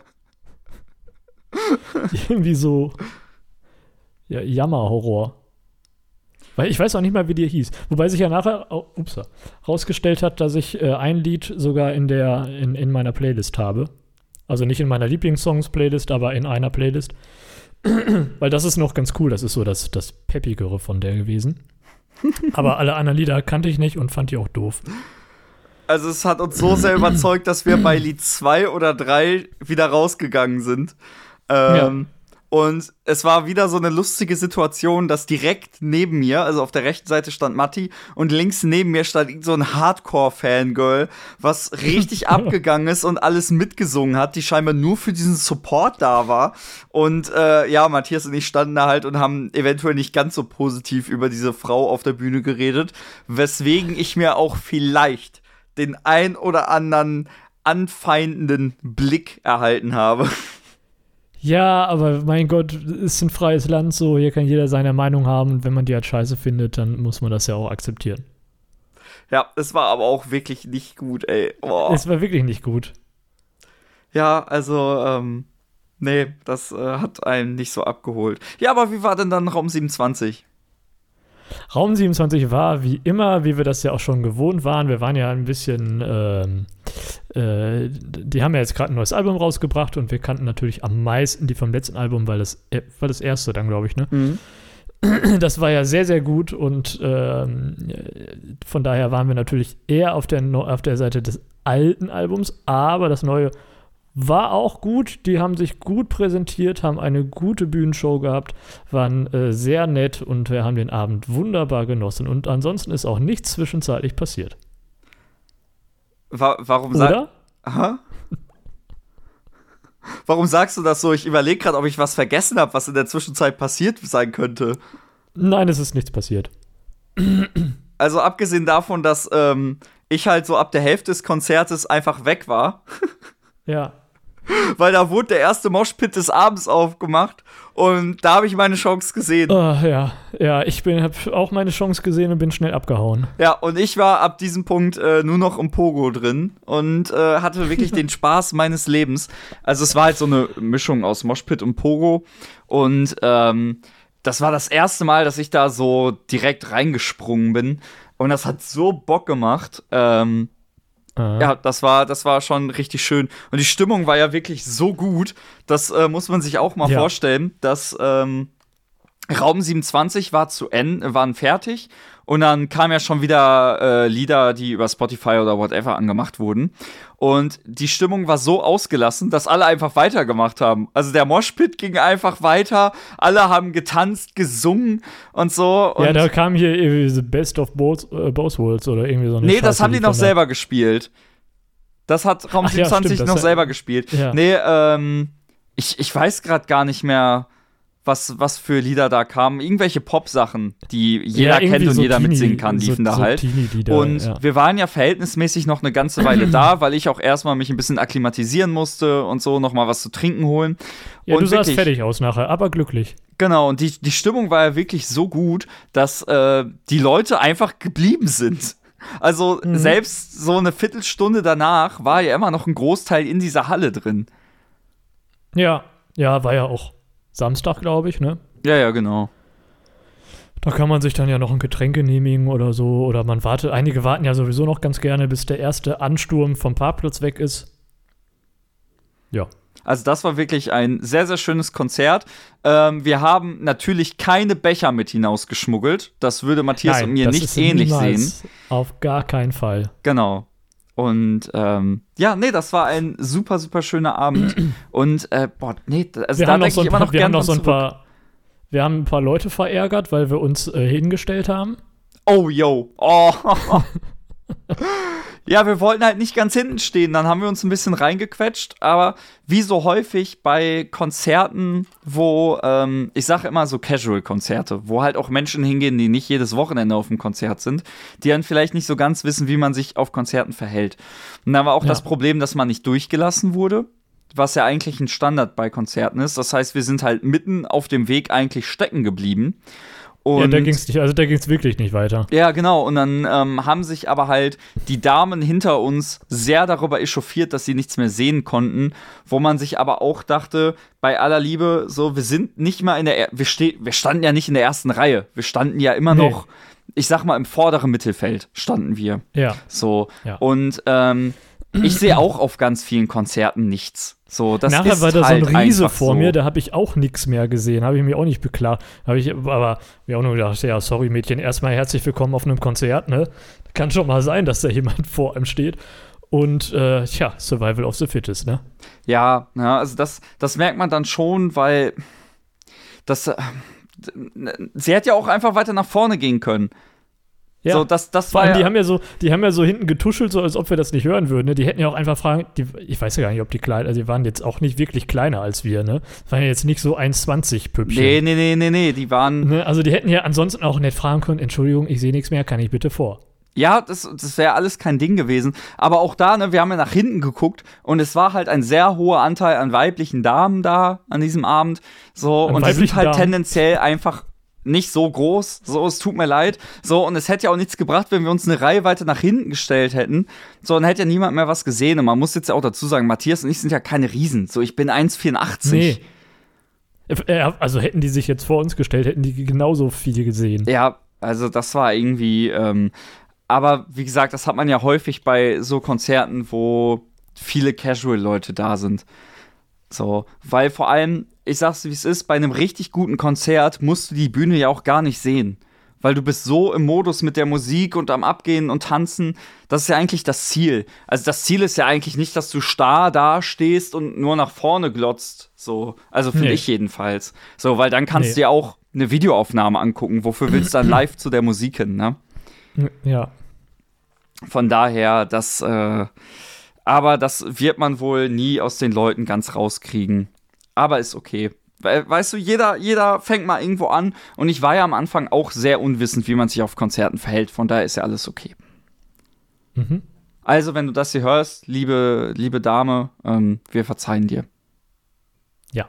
Irgendwie so, ja, Jammerhorror. Weil ich weiß auch nicht mal, wie der hieß. Wobei sich ja nachher oh, ups, rausgestellt hat, dass ich äh, ein Lied sogar in, der, in, in meiner Playlist habe. Also nicht in meiner Lieblingssongs-Playlist, aber in einer Playlist. Weil das ist noch ganz cool. Das ist so das, das Peppigere von der gewesen. Aber alle anderen Lieder kannte ich nicht und fand die auch doof. also es hat uns so sehr überzeugt, dass wir bei Lied zwei oder drei wieder rausgegangen sind. Ähm, Und es war wieder so eine lustige Situation, dass direkt neben mir, also auf der rechten Seite stand Matti und links neben mir stand irgend so ein Hardcore-Fangirl, was richtig abgegangen ist und alles mitgesungen hat, die scheinbar nur für diesen Support da war. Und äh, ja, Matthias und ich standen da halt und haben eventuell nicht ganz so positiv über diese Frau auf der Bühne geredet, weswegen ich mir auch vielleicht den ein oder anderen anfeindenden Blick erhalten habe. Ja, aber mein Gott, es ist ein freies Land so, hier kann jeder seine Meinung haben und wenn man die halt scheiße findet, dann muss man das ja auch akzeptieren. Ja, es war aber auch wirklich nicht gut, ey. Boah. Es war wirklich nicht gut. Ja, also, ähm, nee, das äh, hat einen nicht so abgeholt. Ja, aber wie war denn dann Raum siebenundzwanzig? Raum siebenundzwanzig war wie immer, wie wir das ja auch schon gewohnt waren. Wir waren ja ein bisschen, ähm, äh, die haben ja jetzt gerade ein neues Album rausgebracht und wir kannten natürlich am meisten die vom letzten Album, weil das äh, war das erste dann, glaube ich, ne? Mhm. Das war ja sehr, sehr gut und ähm, von daher waren wir natürlich eher auf der, auf der Seite des alten Albums, aber das neue war auch gut. Die haben sich gut präsentiert, haben eine gute Bühnenshow gehabt, waren äh, sehr nett und wir haben den Abend wunderbar genossen. Und ansonsten ist auch nichts zwischenzeitlich passiert. Wa- warum sag Oder? Aha. Warum sagst du das so? Ich überlege gerade, ob ich was vergessen habe, was in der Zwischenzeit passiert sein könnte. Nein, es ist nichts passiert. Also abgesehen davon, dass ähm, ich halt so ab der Hälfte des Konzertes einfach weg war, Ja. weil da wurde der erste Moshpit des Abends aufgemacht und da habe ich meine Chance gesehen. Oh, ja, ja, ich habe auch meine Chance gesehen und bin schnell abgehauen. Ja, und ich war ab diesem Punkt äh, nur noch im Pogo drin und äh, hatte wirklich den Spaß meines Lebens. Also es war halt so eine Mischung aus Moshpit und Pogo und ähm, das war das erste Mal, dass ich da so direkt reingesprungen bin und das hat so Bock gemacht. Ähm, Ah. Ja, das war, das war schon richtig schön. Und die Stimmung war ja wirklich so gut, das äh, muss man sich auch mal Ja. vorstellen, dass ähm, Raum siebenundzwanzig war zu Ende, waren fertig und dann kamen ja schon wieder äh, Lieder, die über Spotify oder whatever angemacht wurden. Und die Stimmung war so ausgelassen, dass alle einfach weitergemacht haben. Also der Moshpit ging einfach weiter, alle haben getanzt, gesungen und so. Und ja, da kam hier irgendwie The Best of Both, äh, Both Worlds oder irgendwie so eine Nee, Scheiße, das haben die noch von selber gespielt. Das hat Raum Ach ja, siebenundzwanzig stimmt, noch das- selber gespielt. Ja. Nee, ähm, ich, ich weiß gerade gar nicht mehr, was, was für Lieder da kamen. Irgendwelche Pop-Sachen, die jeder irgendwie kennt und so jeder Teenie- mitsingen kann, so- liefen da so halt. Teenie-Lieder, Und ja. wir waren ja verhältnismäßig noch eine ganze Weile da, weil ich auch erstmal mich ein bisschen akklimatisieren musste und so, noch mal was zu trinken holen. Ja, und du sahst wirklich, fertig aus nachher, aber glücklich. Genau, und die, die Stimmung war ja wirklich so gut, dass äh, die Leute einfach geblieben sind. Also Mhm. selbst so eine Viertelstunde danach war ja immer noch ein Großteil in dieser Halle drin. Ja, ja, war ja auch Samstag, glaube ich, ne? Ja, ja, genau. Da kann man sich dann ja noch ein Getränk genehmigen oder so. Oder man wartet, einige warten ja sowieso noch ganz gerne, bis der erste Ansturm vom Parkplatz weg ist. Ja. Also das war wirklich ein sehr, sehr schönes Konzert. Ähm, wir haben natürlich keine Becher mit hinausgeschmuggelt. Das würde Matthias Nein, und mir das nicht ist ähnlich niemals, sehen. Auf gar keinen Fall. Genau. Und ähm, ja, nee, das war ein super, super schöner Abend. Und äh, boah, nee, also Wir da haben noch denke so ich ein immer paar, noch wir gern haben noch dran so ein zurück. paar, wir haben ein paar Leute verärgert, weil wir uns äh, hingestellt haben. Oh, yo. Oh. Ja, wir wollten halt nicht ganz hinten stehen. Dann haben wir uns ein bisschen reingequetscht. Aber wie so häufig bei Konzerten, wo, ähm, ich sage immer so Casual-Konzerte, wo halt auch Menschen hingehen, die nicht jedes Wochenende auf dem Konzert sind, die dann vielleicht nicht so ganz wissen, wie man sich auf Konzerten verhält. Und dann war auch Ja. das Problem, dass man nicht durchgelassen wurde, was ja eigentlich ein Standard bei Konzerten ist. Das heißt, wir sind halt mitten auf dem Weg eigentlich stecken geblieben. Und ja, da ging es nicht, also da ging es wirklich nicht weiter. ja, genau. Und dann ähm, haben sich aber halt die Damen hinter uns sehr darüber echauffiert, dass sie nichts mehr sehen konnten. Wo man sich aber auch dachte, bei aller Liebe, so, wir sind nicht mal in der, er- wir, ste wir standen ja nicht in der ersten Reihe. Wir standen ja immer Nee. noch, ich sag mal, im vorderen Mittelfeld standen wir. Ja. So. Ja. Und ähm, ich sehe auch auf ganz vielen Konzerten nichts. So, das Nachher ist war da halt so ein Riese einfach vor so. mir, da habe ich auch nichts mehr gesehen, habe ich mir auch nicht beklagt. Habe ich aber mir auch nur gedacht, ja, sorry Mädchen, erstmal herzlich willkommen auf einem Konzert, ne? Kann schon mal sein, dass da jemand vor einem steht. Und äh, tja, Survival of the Fittest, ne? Ja, ja, also das, das merkt man dann schon, weil das, äh, sie hätte ja auch einfach weiter nach vorne gehen können. Ja. So, das, das Vor war allem, die ja, haben ja so, die haben ja so hinten getuschelt, so als ob wir das nicht hören würden. Ne? Die hätten ja auch einfach fragen, die, ich weiß ja gar nicht, ob die klein, also die waren jetzt auch nicht wirklich kleiner als wir, ne? Das waren ja jetzt nicht so eins zwanzig Püppchen. nee, nee, nee, nee, nee, die waren, Ne? Also die hätten ja ansonsten auch nicht fragen können, Entschuldigung, ich sehe nichts mehr, kann ich bitte vor? ja, das, das wäre alles kein Ding gewesen. Aber auch da, ne, wir haben ja nach hinten geguckt und es war halt ein sehr hoher Anteil an weiblichen Damen da an diesem Abend. So, An und die sind weiblichen halt Damen? tendenziell einfach nicht so groß, so, es tut mir leid. So, und es hätte ja auch nichts gebracht, wenn wir uns eine Reihe weiter nach hinten gestellt hätten. So, dann hätte ja niemand mehr was gesehen. Und man muss jetzt ja auch dazu sagen, Matthias und ich sind ja keine Riesen. So, ich bin eins vierundachtzig. Nee. Äh, Also hätten die sich jetzt vor uns gestellt, hätten die genauso viele gesehen. Ja, also das war irgendwie, ähm, aber wie gesagt, das hat man ja häufig bei so Konzerten, wo viele Casual-Leute da sind. So, weil vor allem, ich sag's wie es ist, bei einem richtig guten Konzert musst du die Bühne ja auch gar nicht sehen. Weil du bist so im Modus mit der Musik und am Abgehen und Tanzen. Das ist ja eigentlich das Ziel. Also das Ziel ist ja eigentlich nicht, dass du starr da stehst und nur nach vorne glotzt. So, also finde Nee. ich jedenfalls. So, weil dann kannst Nee. du dir auch eine Videoaufnahme angucken. Wofür willst du dann live zu der Musik hin, ne? Ja. Von daher, das, äh, aber das wird man wohl nie aus den Leuten ganz rauskriegen. Aber ist okay. We weißt du, jeder, jeder fängt mal irgendwo an. Und ich war ja am Anfang auch sehr unwissend, wie man sich auf Konzerten verhält. Von daher ist ja alles okay. Mhm. Also, wenn du das hier hörst, liebe, liebe Dame, ähm, wir verzeihen dir. Ja.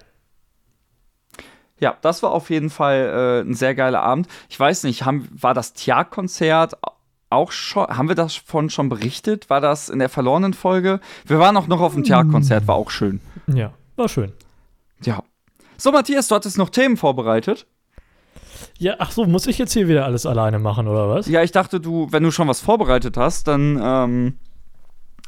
Ja, das war auf jeden Fall äh, ein sehr geiler Abend. Ich weiß nicht, haben, war das Tja-Konzert auch schon, haben wir davon schon berichtet? War das in der verlorenen Folge? Wir waren auch noch auf dem Tja-Konzert, war auch schön. Ja, war schön. Ja. So, Matthias, du hattest noch Themen vorbereitet. Ja, ach so, muss ich jetzt hier wieder alles alleine machen, oder was? Ja, ich dachte, du, wenn du schon was vorbereitet hast, dann, ähm,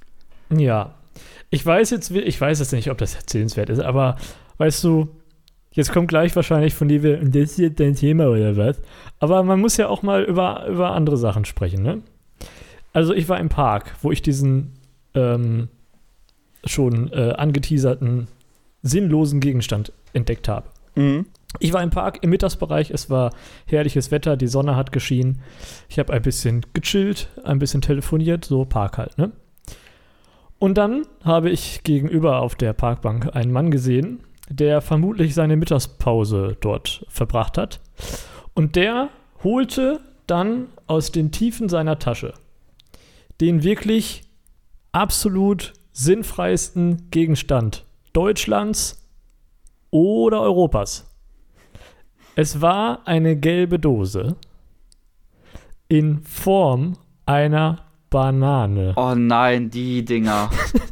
Ja. Ich weiß jetzt, ich weiß jetzt nicht, ob das erzählenswert ist, aber weißt du, Jetzt kommt gleich wahrscheinlich von dir, das ist jetzt dein Thema oder was? Aber man muss ja auch mal über, über andere Sachen sprechen, ne? Also ich war im Park, wo ich diesen ähm, schon äh, angeteaserten, sinnlosen Gegenstand entdeckt habe. Mhm. Ich war im Park im Mittagsbereich, es war herrliches Wetter, die Sonne hat geschienen. Ich habe ein bisschen gechillt, ein bisschen telefoniert, so Park halt, ne? Und dann habe ich gegenüber auf der Parkbank einen Mann gesehen, der vermutlich seine Mittagspause dort verbracht hat. Und der holte dann aus den Tiefen seiner Tasche den wirklich absolut sinnfreiesten Gegenstand Deutschlands oder Europas. Es war eine gelbe Dose in Form einer Banane. Oh nein, die Dinger.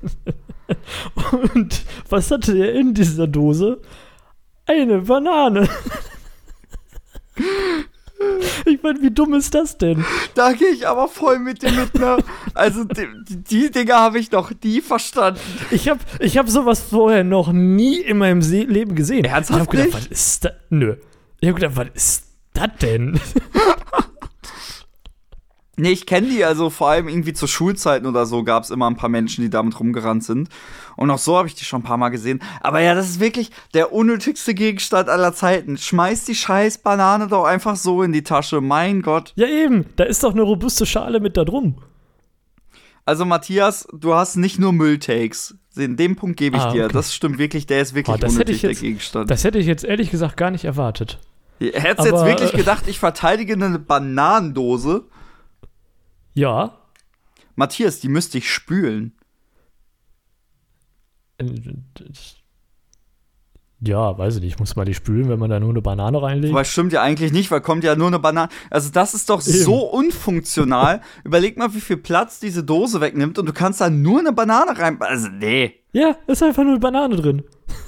Und was hatte er in dieser Dose? Eine Banane. Ich meine, wie dumm ist das denn? Da gehe ich aber voll mit dir mit, ne? Also die, die Dinger habe ich noch nie verstanden. Ich habe ich hab sowas vorher noch nie in meinem Se- Leben gesehen. Ernsthaft Ich habe gedacht, nicht? was ist das? Nö. Ich habe gedacht, was ist das denn? Nee, ich kenne die, also vor allem irgendwie zu Schulzeiten oder so gab es immer ein paar Menschen, die damit rumgerannt sind. Und auch so habe ich die schon ein paar Mal gesehen. Aber ja, das ist wirklich der unnötigste Gegenstand aller Zeiten. Schmeiß die scheiß Banane doch einfach so in die Tasche, mein Gott. Ja eben, da ist doch eine robuste Schale mit da drum. Also Matthias, du hast nicht nur Mülltakes. In dem Punkt gebe ich Ah, dir. okay. Das stimmt wirklich, der ist wirklich Oh, das hätte unnötig, ich jetzt- der Gegenstand. Das hätte ich jetzt ehrlich gesagt gar nicht erwartet. Hättest du jetzt aber, wirklich äh, gedacht, ich verteidige eine Bananendose? Ja. Matthias, die müsste ich spülen. Äh, das- Ja, weiß ich nicht. Muss man die spülen, wenn man da nur eine Banane reinlegt? Wobei stimmt ja eigentlich nicht, weil kommt ja nur eine Banane. Also das ist doch so unfunktional. Überleg mal, wie viel Platz diese Dose wegnimmt und du kannst da nur eine Banane rein. Also nee. Ja, ist einfach nur eine Banane drin.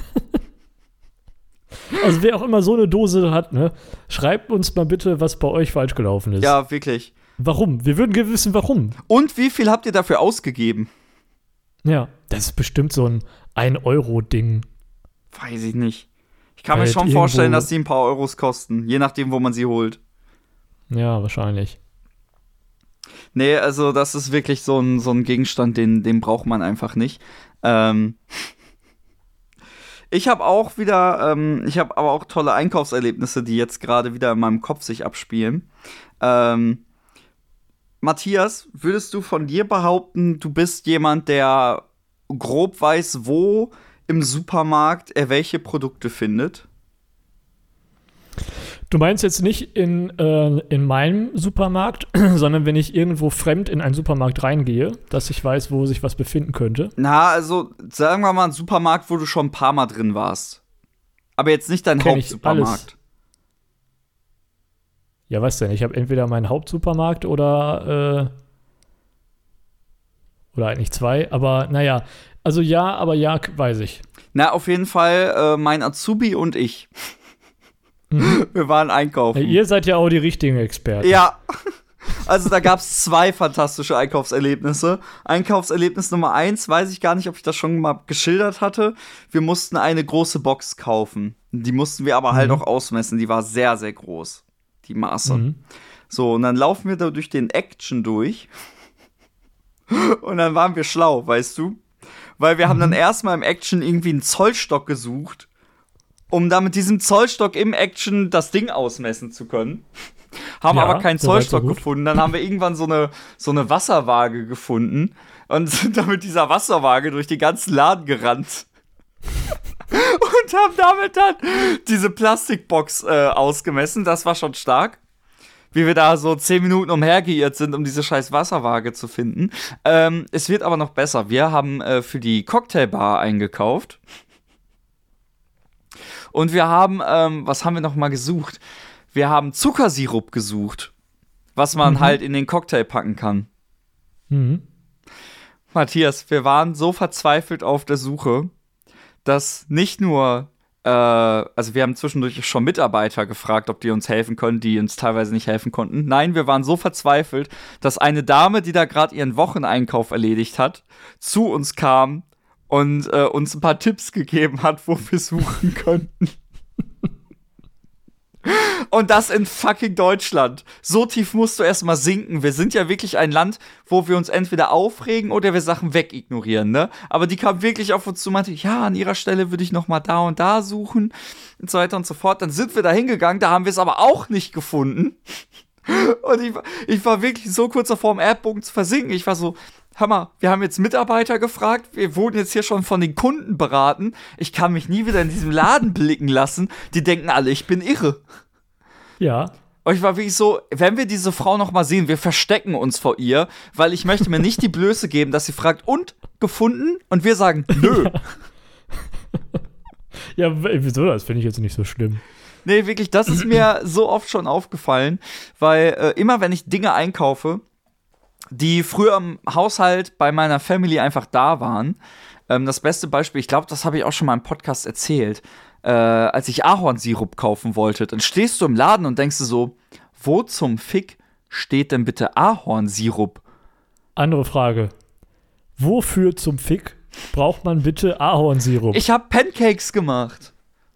Also wer auch immer so eine Dose hat, ne, schreibt uns mal bitte, was bei euch falsch gelaufen ist. Ja, wirklich. Warum? Wir würden gerne wissen, warum. Und wie viel habt ihr dafür ausgegeben? Ja, das ist bestimmt so ein ein Euro Ding. Weiß ich nicht. Ich kann Halt mir schon irgendwo- vorstellen, dass die ein paar Euros kosten. Je nachdem, wo man sie holt. Ja, wahrscheinlich. Nee, also das ist wirklich so ein, so ein Gegenstand, den, den braucht man einfach nicht. Ähm ich habe auch wieder, ähm, ich habe aber auch tolle Einkaufserlebnisse, die jetzt gerade wieder in meinem Kopf sich abspielen. Ähm Matthias, würdest du von dir behaupten, du bist jemand, der grob weiß, wo im Supermarkt er welche Produkte findet? Du meinst jetzt nicht in, äh, in meinem Supermarkt, sondern wenn ich irgendwo fremd in einen Supermarkt reingehe, dass ich weiß, wo sich was befinden könnte. Na, also sagen wir mal einen Supermarkt, wo du schon ein paar Mal drin warst. Aber jetzt nicht dein Kenn ich Hauptsupermarkt. alles. Ja, was denn? Ich habe entweder meinen Hauptsupermarkt oder äh, oder eigentlich zwei, aber naja, also ja, aber ja, k- weiß ich. Na, auf jeden Fall äh, mein Azubi und ich. Wir waren einkaufen. Ja, ihr seid ja auch die richtigen Experten. Ja, also da gab es zwei fantastische Einkaufserlebnisse. Einkaufserlebnis Nummer eins, weiß ich gar nicht, ob ich das schon mal geschildert hatte. Wir mussten eine große Box kaufen. Die mussten wir aber halt Mhm. auch ausmessen. Die war sehr, sehr groß, die Maße. Mhm. So, und dann laufen wir da durch den Action durch. Und dann waren wir schlau, weißt du? Weil wir haben dann erstmal im Action irgendwie einen Zollstock gesucht, um dann mit diesem Zollstock im Action das Ding ausmessen zu können. Haben Ja, aber keinen soweit so Zollstock gut. gefunden. Dann haben wir irgendwann so eine, so eine Wasserwaage gefunden und sind dann mit dieser Wasserwaage durch den ganzen Laden gerannt. Und haben damit dann diese Plastikbox äh, ausgemessen. Das war schon stark. Wie wir da so zehn Minuten umhergeirrt sind, um diese scheiß Wasserwaage zu finden. Ähm, es wird aber noch besser. Wir haben äh, für die Cocktailbar eingekauft. Und wir haben, ähm, was haben wir noch mal gesucht? Wir haben Zuckersirup gesucht, was man Mhm. halt in den Cocktail packen kann. Mhm. Matthias, wir waren so verzweifelt auf der Suche, dass nicht nur, äh, also wir haben zwischendurch schon Mitarbeiter gefragt, ob die uns helfen können, die uns teilweise nicht helfen konnten. Nein, wir waren so verzweifelt, dass eine Dame, die da gerade ihren Wocheneinkauf erledigt hat, zu uns kam und äh, uns ein paar Tipps gegeben hat, wo wir suchen könnten. Und das in fucking Deutschland. So tief musst du erstmal sinken. Wir sind ja wirklich ein Land, wo wir uns entweder aufregen oder wir Sachen wegignorieren, ne? Aber die kam wirklich auf uns zu und meinte, ja, an ihrer Stelle würde ich noch mal da und da suchen und so weiter und so fort. Dann sind wir da hingegangen, da haben wir es aber auch nicht gefunden. Und ich, ich war wirklich so kurz davor, im Erdbogen zu versinken. Ich war so, hör mal, wir haben jetzt Mitarbeiter gefragt, wir wurden jetzt hier schon von den Kunden beraten. Ich kann mich nie wieder in diesem Laden blicken lassen. Die denken alle, ich bin irre. Ja. Und ich war wirklich so, wenn wir diese Frau noch mal sehen, wir verstecken uns vor ihr, weil ich möchte mir nicht die Blöße geben, dass sie fragt, und, gefunden? Und wir sagen, nö. Ja, wieso? Das finde ich jetzt nicht so schlimm. Nee, wirklich, das ist mir so oft schon aufgefallen, weil äh, immer, wenn ich Dinge einkaufe, die früher im Haushalt bei meiner Family einfach da waren, ähm, das beste Beispiel, ich glaube, das habe ich auch schon mal im Podcast erzählt, Äh, als ich Ahornsirup kaufen wollte, dann stehst du im Laden und denkst du so, wo zum Fick steht denn bitte Ahornsirup? Andere Frage. Wofür zum Fick braucht man bitte Ahornsirup? Ich habe Pancakes gemacht.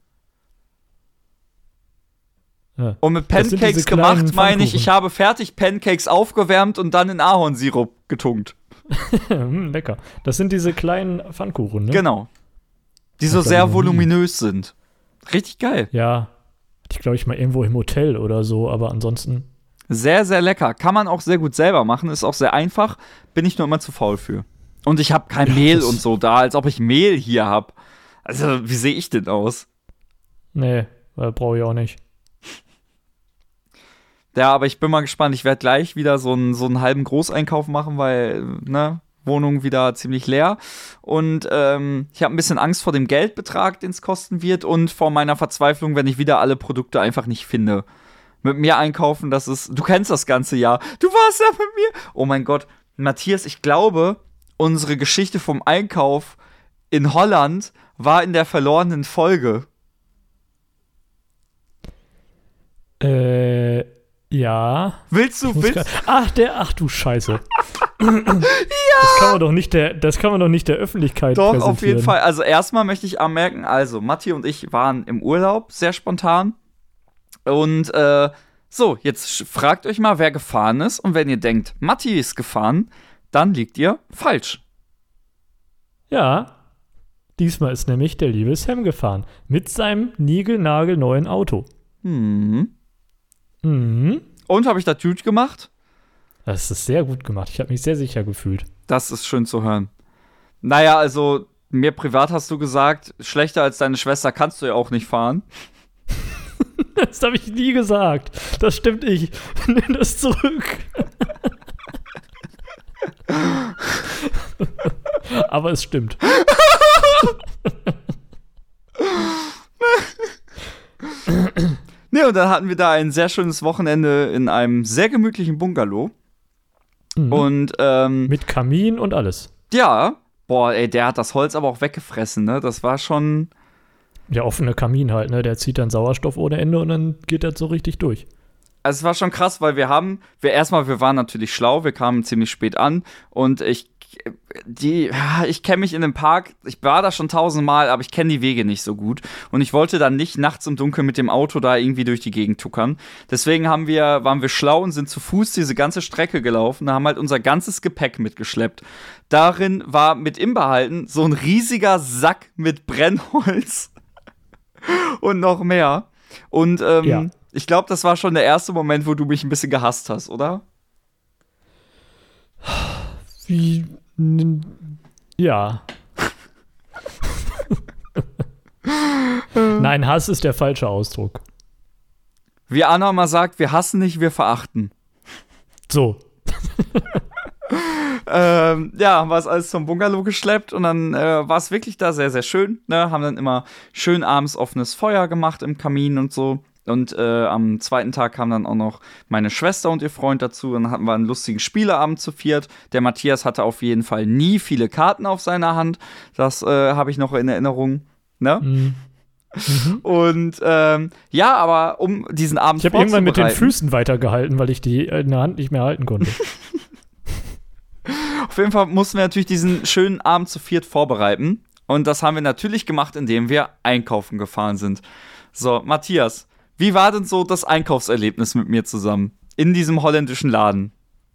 Ja. Und mit Das sind Pancakes diese kleinen gemacht meine ich, Pfannkuchen. ich habe fertig Pancakes aufgewärmt und dann in Ahornsirup getunkt. Hm, lecker. Das sind diese kleinen Pfannkuchen, ne? Genau. Die so Das hab ich sehr noch nie. voluminös sind. Richtig geil. Ja. Hatte ich, glaube ich, mal irgendwo im Hotel oder so, aber ansonsten. Sehr, sehr lecker. Kann man auch sehr gut selber machen. Ist auch sehr einfach. Bin ich nur immer zu faul für. Und ich habe kein Ja, Mehl das- und so da, als ob ich Mehl hier habe. Also, wie sehe ich denn aus? Nee, äh, brauche ich auch nicht. Ja, aber ich bin mal gespannt. Ich werde gleich wieder so einen, so einen halben Großeinkauf machen, weil, ne, Wohnung wieder ziemlich leer. Und ähm, ich habe ein bisschen Angst vor dem Geldbetrag, den es kosten wird, und vor meiner Verzweiflung, wenn ich wieder alle Produkte einfach nicht finde. Mit mir einkaufen, das ist, du kennst das ganze Jahr. Du warst ja mit mir. Oh mein Gott, Matthias, ich glaube, unsere Geschichte vom Einkauf in Holland war in der verlorenen Folge. Äh, ja. Willst du, Ich muss willst grad- Ach, der, ach du Scheiße. ja! Das kann man doch nicht der, das kann man doch nicht der Öffentlichkeit Doch, präsentieren. auf jeden Fall. Also erstmal möchte ich anmerken, also Matti und ich waren im Urlaub, sehr spontan. Und äh, so, jetzt sch- fragt euch mal, wer gefahren ist. Und wenn ihr denkt, Matti ist gefahren, dann liegt ihr falsch. Ja. Diesmal ist nämlich der liebe Sam gefahren. Mit seinem niegelnagelneuen Auto. Hm. Mhm. Und habe ich das gut gemacht? Das ist sehr gut gemacht. Ich habe mich sehr sicher gefühlt. Das ist schön zu hören. Naja, also mir privat hast du gesagt, schlechter als deine Schwester kannst du ja auch nicht fahren. Das habe ich nie gesagt. Das stimmt nicht. Nimm das zurück. Aber es stimmt. Nee, und dann hatten wir da ein sehr schönes Wochenende in einem sehr gemütlichen Bungalow. Mhm. Und ähm, Mit Kamin und alles. ja, boah, ey, der hat das Holz aber auch weggefressen, ne? Das war schon. Der offene Kamin halt, ne? Der zieht dann Sauerstoff ohne Ende und dann geht das so richtig durch. Also es war schon krass, weil wir haben, wir erstmal, wir waren natürlich schlau, wir kamen ziemlich spät an und ich, die, ja, ich kenne mich in dem Park, ich war da schon tausendmal, aber ich kenne die Wege nicht so gut und ich wollte dann nicht nachts im Dunkeln mit dem Auto da irgendwie durch die Gegend tuckern. Deswegen haben wir, waren wir schlau und sind zu Fuß diese ganze Strecke gelaufen, haben halt unser ganzes Gepäck mitgeschleppt. Darin war mit im Behalten so ein riesiger Sack mit Brennholz und noch mehr. Und ähm, Ja. ich glaube, das war schon der erste Moment, wo du mich ein bisschen gehasst hast, oder? Wie. n- Ja. Nein, Hass ist der falsche Ausdruck. Wie Anna mal sagt, wir hassen nicht, wir verachten. So. ähm, ja, haben wir es alles zum Bungalow geschleppt und dann äh, war es wirklich da sehr, sehr schön. Ne? Haben dann immer schön abends offenes Feuer gemacht im Kamin und so. Und äh, am zweiten Tag kam dann auch noch meine Schwester und ihr Freund dazu. Und dann hatten wir einen lustigen Spieleabend zu viert. Der Matthias hatte auf jeden Fall nie viele Karten auf seiner Hand. Das äh, habe ich noch in Erinnerung. Ne? Mhm. Mhm. Und ähm, ja, aber um diesen Abend Ich habe irgendwann mit den vorzubereiten- Füßen weitergehalten, weil ich die in der Hand nicht mehr halten konnte. Auf jeden Fall mussten wir natürlich diesen schönen Abend zu viert vorbereiten. Und das haben wir natürlich gemacht, indem wir einkaufen gefahren sind. So, Matthias, Wie war denn so das Einkaufserlebnis mit mir zusammen? In diesem holländischen Laden?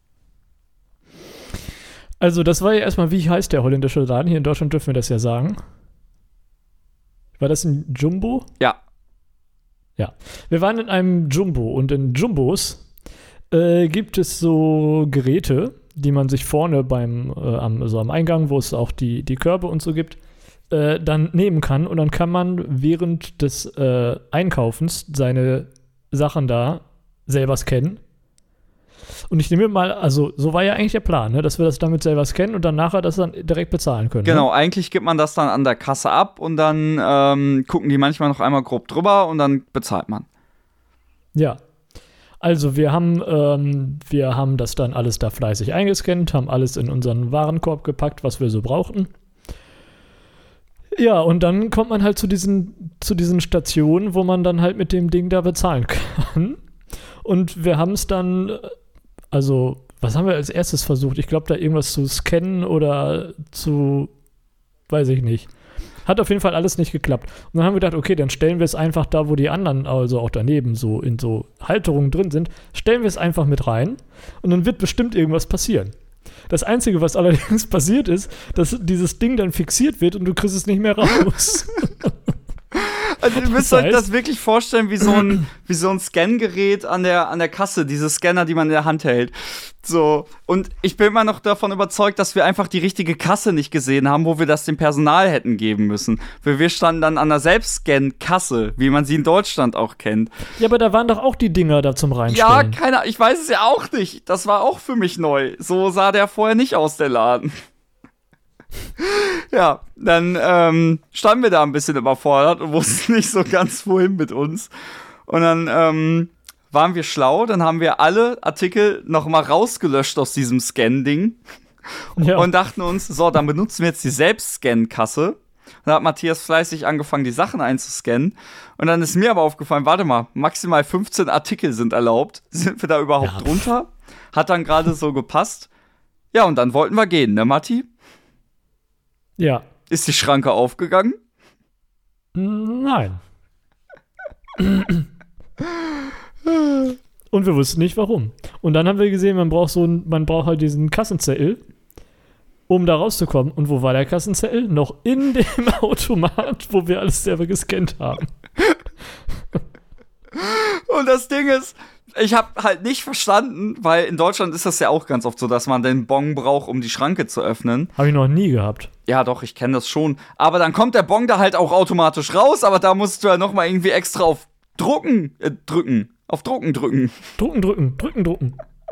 Also, das war ja erstmal, wie heißt der holländische Laden? Hier in Deutschland dürfen wir das ja sagen. War das ein Jumbo? Ja. Ja. Wir waren in einem Jumbo und in Jumbos äh, gibt es so Geräte, die man sich vorne beim, äh, am, also am Eingang, wo es auch die, die Körbe und so gibt, äh, dann nehmen kann. Und dann kann man während des äh, Einkaufens seine Sachen da selber scannen. Und ich nehme mal, also so war ja eigentlich der Plan, ne, dass wir das damit selber scannen und dann nachher das dann direkt bezahlen können. Genau, ne? Eigentlich gibt man das dann an der Kasse ab und dann ähm, gucken die manchmal noch einmal grob drüber und dann bezahlt man. Ja. Also wir haben, ähm, wir haben das dann alles da fleißig eingescannt, haben alles in unseren Warenkorb gepackt, was wir so brauchten. Ja, und dann kommt man halt zu diesen, zu diesen Stationen, wo man dann halt mit dem Ding da bezahlen kann. Und wir haben es dann, also, was haben wir als erstes versucht? Ich glaube, da irgendwas zu scannen oder zu, weiß ich nicht. Hat auf jeden Fall alles nicht geklappt. Und dann haben wir gedacht, okay, dann stellen wir es einfach da, wo die anderen, also auch daneben, so in so Halterungen drin sind, stellen wir es einfach mit rein und dann wird bestimmt irgendwas passieren. Das Einzige, was allerdings passiert ist, dass dieses Ding dann fixiert wird und du kriegst es nicht mehr raus. Also ihr müsst Das euch heißt- das wirklich vorstellen wie so ein, wie so ein Scangerät an der, an der Kasse, diese Scanner, die man in der Hand hält. So, und ich bin immer noch davon überzeugt, dass wir einfach die richtige Kasse nicht gesehen haben, wo wir das dem Personal hätten geben müssen. Weil wir standen dann an der Selbstscan-Kasse, wie man sie in Deutschland auch kennt. Ja, aber da waren doch auch die Dinger da zum Ja, Reinstellen. keine Ahnung, ich weiß es ja auch nicht. Das war auch für mich neu. So sah der vorher nicht aus, der Laden. Ja, dann ähm, standen wir da ein bisschen überfordert und wussten nicht so ganz, wohin mit uns. Und dann ähm, waren wir schlau, dann haben wir alle Artikel nochmal rausgelöscht aus diesem Scan-Ding Ja. und dachten uns, so, dann benutzen wir jetzt die Selbstscan-Kasse. Dann hat Matthias fleißig angefangen, die Sachen einzuscannen. Und dann ist mir aber aufgefallen, warte mal, maximal fünfzehn Artikel sind erlaubt. Sind wir da überhaupt Ja. drunter? Hat dann gerade so gepasst. Ja, und dann wollten wir gehen, ne, Matti? Ja. Ist die Schranke aufgegangen? Nein. Und wir wussten nicht warum. Und dann haben wir gesehen, man braucht so ein, man braucht halt diesen Kassenzettel, um da rauszukommen. Und wo war der Kassenzettel? Noch in dem Automat, wo wir alles selber gescannt haben. Und das Ding ist, ich habe halt nicht verstanden, weil in Deutschland ist das ja auch ganz oft so, dass man den Bon braucht, um die Schranke zu öffnen. Habe ich noch nie gehabt. Ja, doch, ich kenne das schon. Aber dann kommt der Bon da halt auch automatisch raus, aber da musst du ja noch mal irgendwie extra auf Drucken äh, drücken. Auf Drucken drücken. Drucken, drücken, drücken, drucken.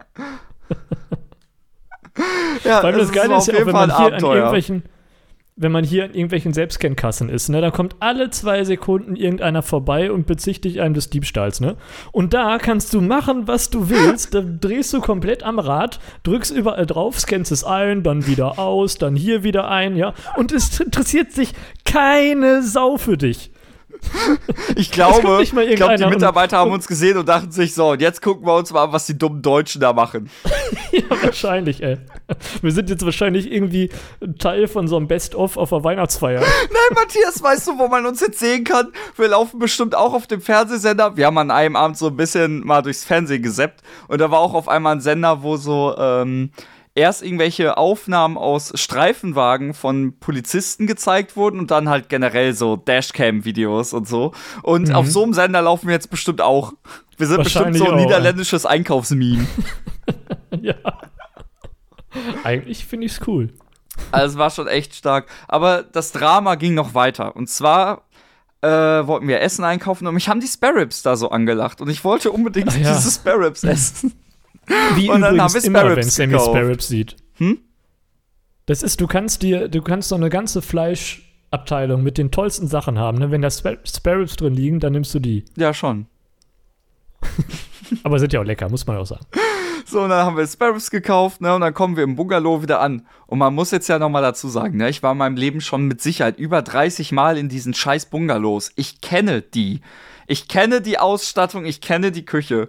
Ja, Vor allem das Geile ist auf ja auch, jeden wenn Fall man ein hier an Abenteuer. irgendwelchen, wenn man hier an irgendwelchen Selbstscan-Kassen ist, ne, da kommt alle zwei Sekunden irgendeiner vorbei und bezichtigt einen des Diebstahls, ne? Und da kannst du machen, was du willst. Da drehst du komplett am Rad, drückst überall drauf, scannst es ein, dann wieder aus, dann hier wieder ein, ja? Und es interessiert sich keine Sau für dich. Ich glaube, kommt nicht mal ich glaube, die irgendeiner und- Mitarbeiter haben und- uns gesehen und dachten sich so, und jetzt gucken wir uns mal an, was die dummen Deutschen da machen. Ja, wahrscheinlich, ey. Wir sind jetzt wahrscheinlich irgendwie Teil von so einem Best-of auf der Weihnachtsfeier. Nein, Matthias, weißt du, wo man uns jetzt sehen kann? Wir laufen bestimmt auch auf dem Fernsehsender. Wir haben an einem Abend so ein bisschen mal durchs Fernsehen gesappt. Und da war auch auf einmal ein Sender, wo so ähm, erst irgendwelche Aufnahmen aus Streifenwagen von Polizisten gezeigt wurden und dann halt generell so Dashcam-Videos und so. Und Mhm. auf so einem Sender laufen wir jetzt bestimmt auch. Wir sind bestimmt Wahrscheinlich so ein auch, niederländisches Einkaufsmeme. Ja. Eigentlich finde ich es cool. Also es war schon echt stark. Aber das Drama ging noch weiter. Und zwar äh, wollten wir Essen einkaufen und mich haben die Sparrows da so angelacht. Und ich wollte unbedingt Ach ja. diese Sparrows essen. Wie Und dann übrigens haben wir immer, Sparrows wenn Sammy gekauft. Sparrows sieht. Hm? Das ist, du kannst dir, du kannst so eine ganze Fleischabteilung mit den tollsten Sachen haben. Ne? Wenn da Spar Sparrows drin liegen, dann nimmst du die. Ja, schon. Aber sind ja auch lecker, muss man auch sagen. So, und dann haben wir Sparrows gekauft, ne, und dann kommen wir im Bungalow wieder an. Und man muss jetzt ja noch mal dazu sagen, ne, ich war in meinem Leben schon mit Sicherheit über dreißig Mal in diesen scheiß Bungalows. Ich kenne die. Ich kenne die Ausstattung, ich kenne die Küche.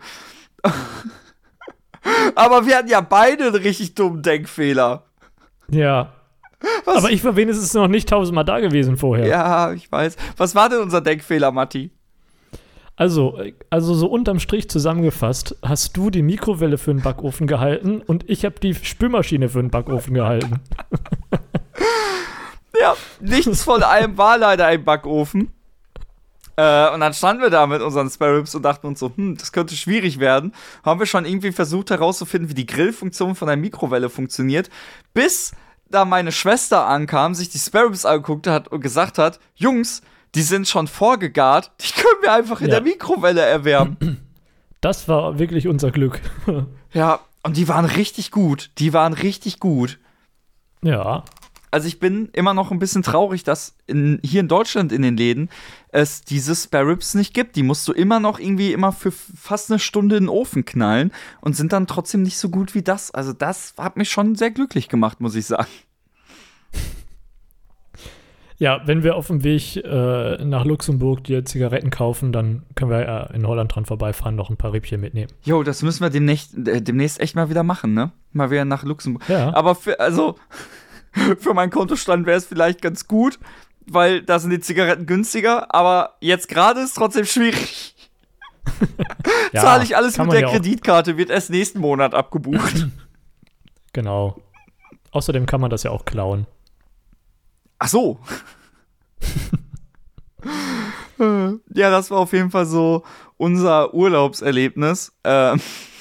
Aber wir hatten ja beide einen richtig dummen Denkfehler. Ja. Was? Aber ich war wenigstens noch nicht tausendmal da gewesen vorher. Ja, ich weiß. Was war denn unser Denkfehler, Matti? Also, also so unterm Strich zusammengefasst, hast du die Mikrowelle für den Backofen gehalten und ich habe die Spülmaschine für den Backofen gehalten. Ja, nichts von allem war leider ein Backofen. Äh, und dann standen wir da mit unseren Spare Ribs und dachten uns so, hm, das könnte schwierig werden. Haben wir schon irgendwie versucht herauszufinden, wie die Grillfunktion von der Mikrowelle funktioniert, bis da meine Schwester ankam, sich die Spare Ribs angeguckt hat und gesagt hat, Jungs, die sind schon vorgegart, die können wir einfach in Ja. der Mikrowelle erwärmen. Das war wirklich unser Glück. Ja, und die waren richtig gut. Die waren richtig gut. Ja. Also ich bin immer noch ein bisschen traurig, dass in, hier in Deutschland in den Läden es diese Spare Ribs nicht gibt. Die musst du immer noch irgendwie immer für fast eine Stunde in den Ofen knallen und sind dann trotzdem nicht so gut wie das. Also das hat mich schon sehr glücklich gemacht, muss ich sagen. Ja, wenn wir auf dem Weg äh, nach Luxemburg dir Zigaretten kaufen, dann können wir ja in Holland dran vorbeifahren, noch ein paar Rippchen mitnehmen. Jo, das müssen wir demnächst, äh, demnächst echt mal wieder machen, ne? Mal wieder nach Luxemburg. Ja. Aber für, also, für meinen Kontostand wäre es vielleicht ganz gut, weil da sind die Zigaretten günstiger, aber jetzt gerade ist es trotzdem schwierig. Ja, Zahle ich alles kann mit man der ja auch- Kreditkarte, wird erst nächsten Monat abgebucht. Genau. Außerdem kann man das ja auch klauen. Ach so. Ja, das war auf jeden Fall so unser Urlaubserlebnis. Ähm,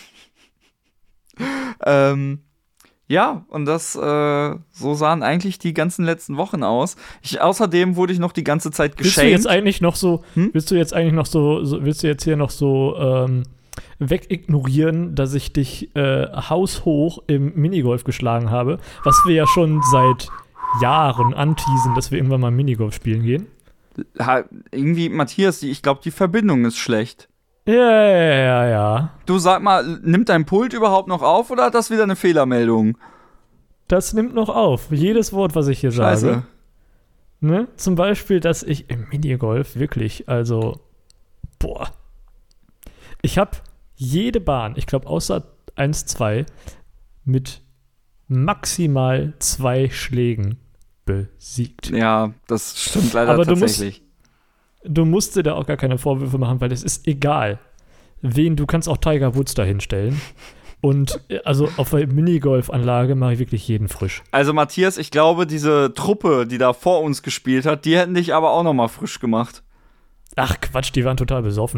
ähm, ja, und das, äh, so sahen eigentlich die ganzen letzten Wochen aus. Ich, außerdem wurde ich noch die ganze Zeit Willst du jetzt geschämt. eigentlich noch so, Hm? willst du jetzt eigentlich noch so, so willst du jetzt hier noch so ähm, wegignorieren, dass ich dich äh, haushoch im Minigolf geschlagen habe, was wir ja schon seit Jahren anteasen, dass wir irgendwann mal Minigolf spielen gehen? Ha, irgendwie, Matthias, die, ich glaube, die Verbindung ist schlecht. Ja, ja, ja, ja. Du sag mal, nimmt dein Pult überhaupt noch auf oder hat das wieder eine Fehlermeldung? Das nimmt noch auf. Jedes Wort, was ich hier Scheiße. sage. Ne? Zum Beispiel, dass ich im Minigolf wirklich, also, boah. Ich habe jede Bahn, ich glaube außer eins, zwei, mit maximal zwei Schlägen besiegt. Ja, das stimmt leider Aber du musst- tatsächlich. Du musst dir da auch gar keine Vorwürfe machen, weil es ist egal, wen, du kannst auch Tiger Woods da hinstellen. Und äh, also auf der Minigolfanlage mache ich wirklich jeden frisch. Also Matthias, ich glaube, diese Truppe, die da vor uns gespielt hat, die hätten dich aber auch noch mal frisch gemacht. Ach Quatsch, die waren total besoffen.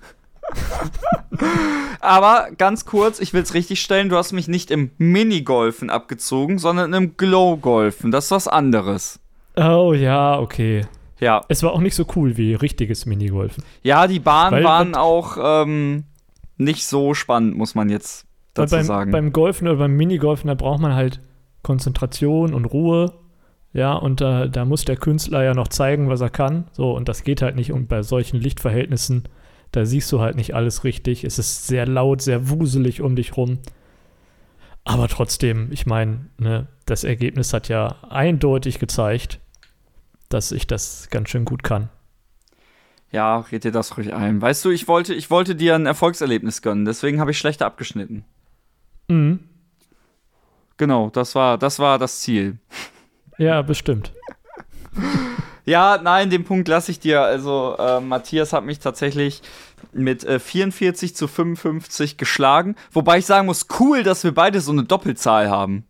Aber ganz kurz, ich will es richtig stellen, du hast mich nicht im Minigolfen abgezogen, sondern im Glow-Golfen. Das ist was anderes. Oh ja, okay. Ja, Es war auch nicht so cool wie richtiges Minigolfen. ja, die Bahnen Weil- waren auch ähm, nicht so spannend, muss man jetzt Weil dazu beim, sagen. beim Golfen oder beim Minigolfen, da braucht man halt Konzentration und Ruhe. Ja, und da, da muss der Künstler ja noch zeigen, was er kann. So, und das geht halt nicht. Und bei solchen Lichtverhältnissen, da siehst du halt nicht alles richtig. Es ist sehr laut, sehr wuselig um dich rum. Aber trotzdem, ich meine, ne, das Ergebnis hat ja eindeutig gezeigt, dass ich das ganz schön gut kann. Ja, red dir das ruhig ein. Weißt du, ich wollte, ich wollte dir ein Erfolgserlebnis gönnen, deswegen habe ich schlechter abgeschnitten. Mhm. Genau, das war, das war das Ziel. Ja, bestimmt. Ja, nein, den Punkt lasse ich dir. Also, äh, Matthias hat mich tatsächlich mit äh, vierundvierzig zu fünfundfünfzig geschlagen. Wobei ich sagen muss, cool, dass wir beide so eine Doppelzahl haben.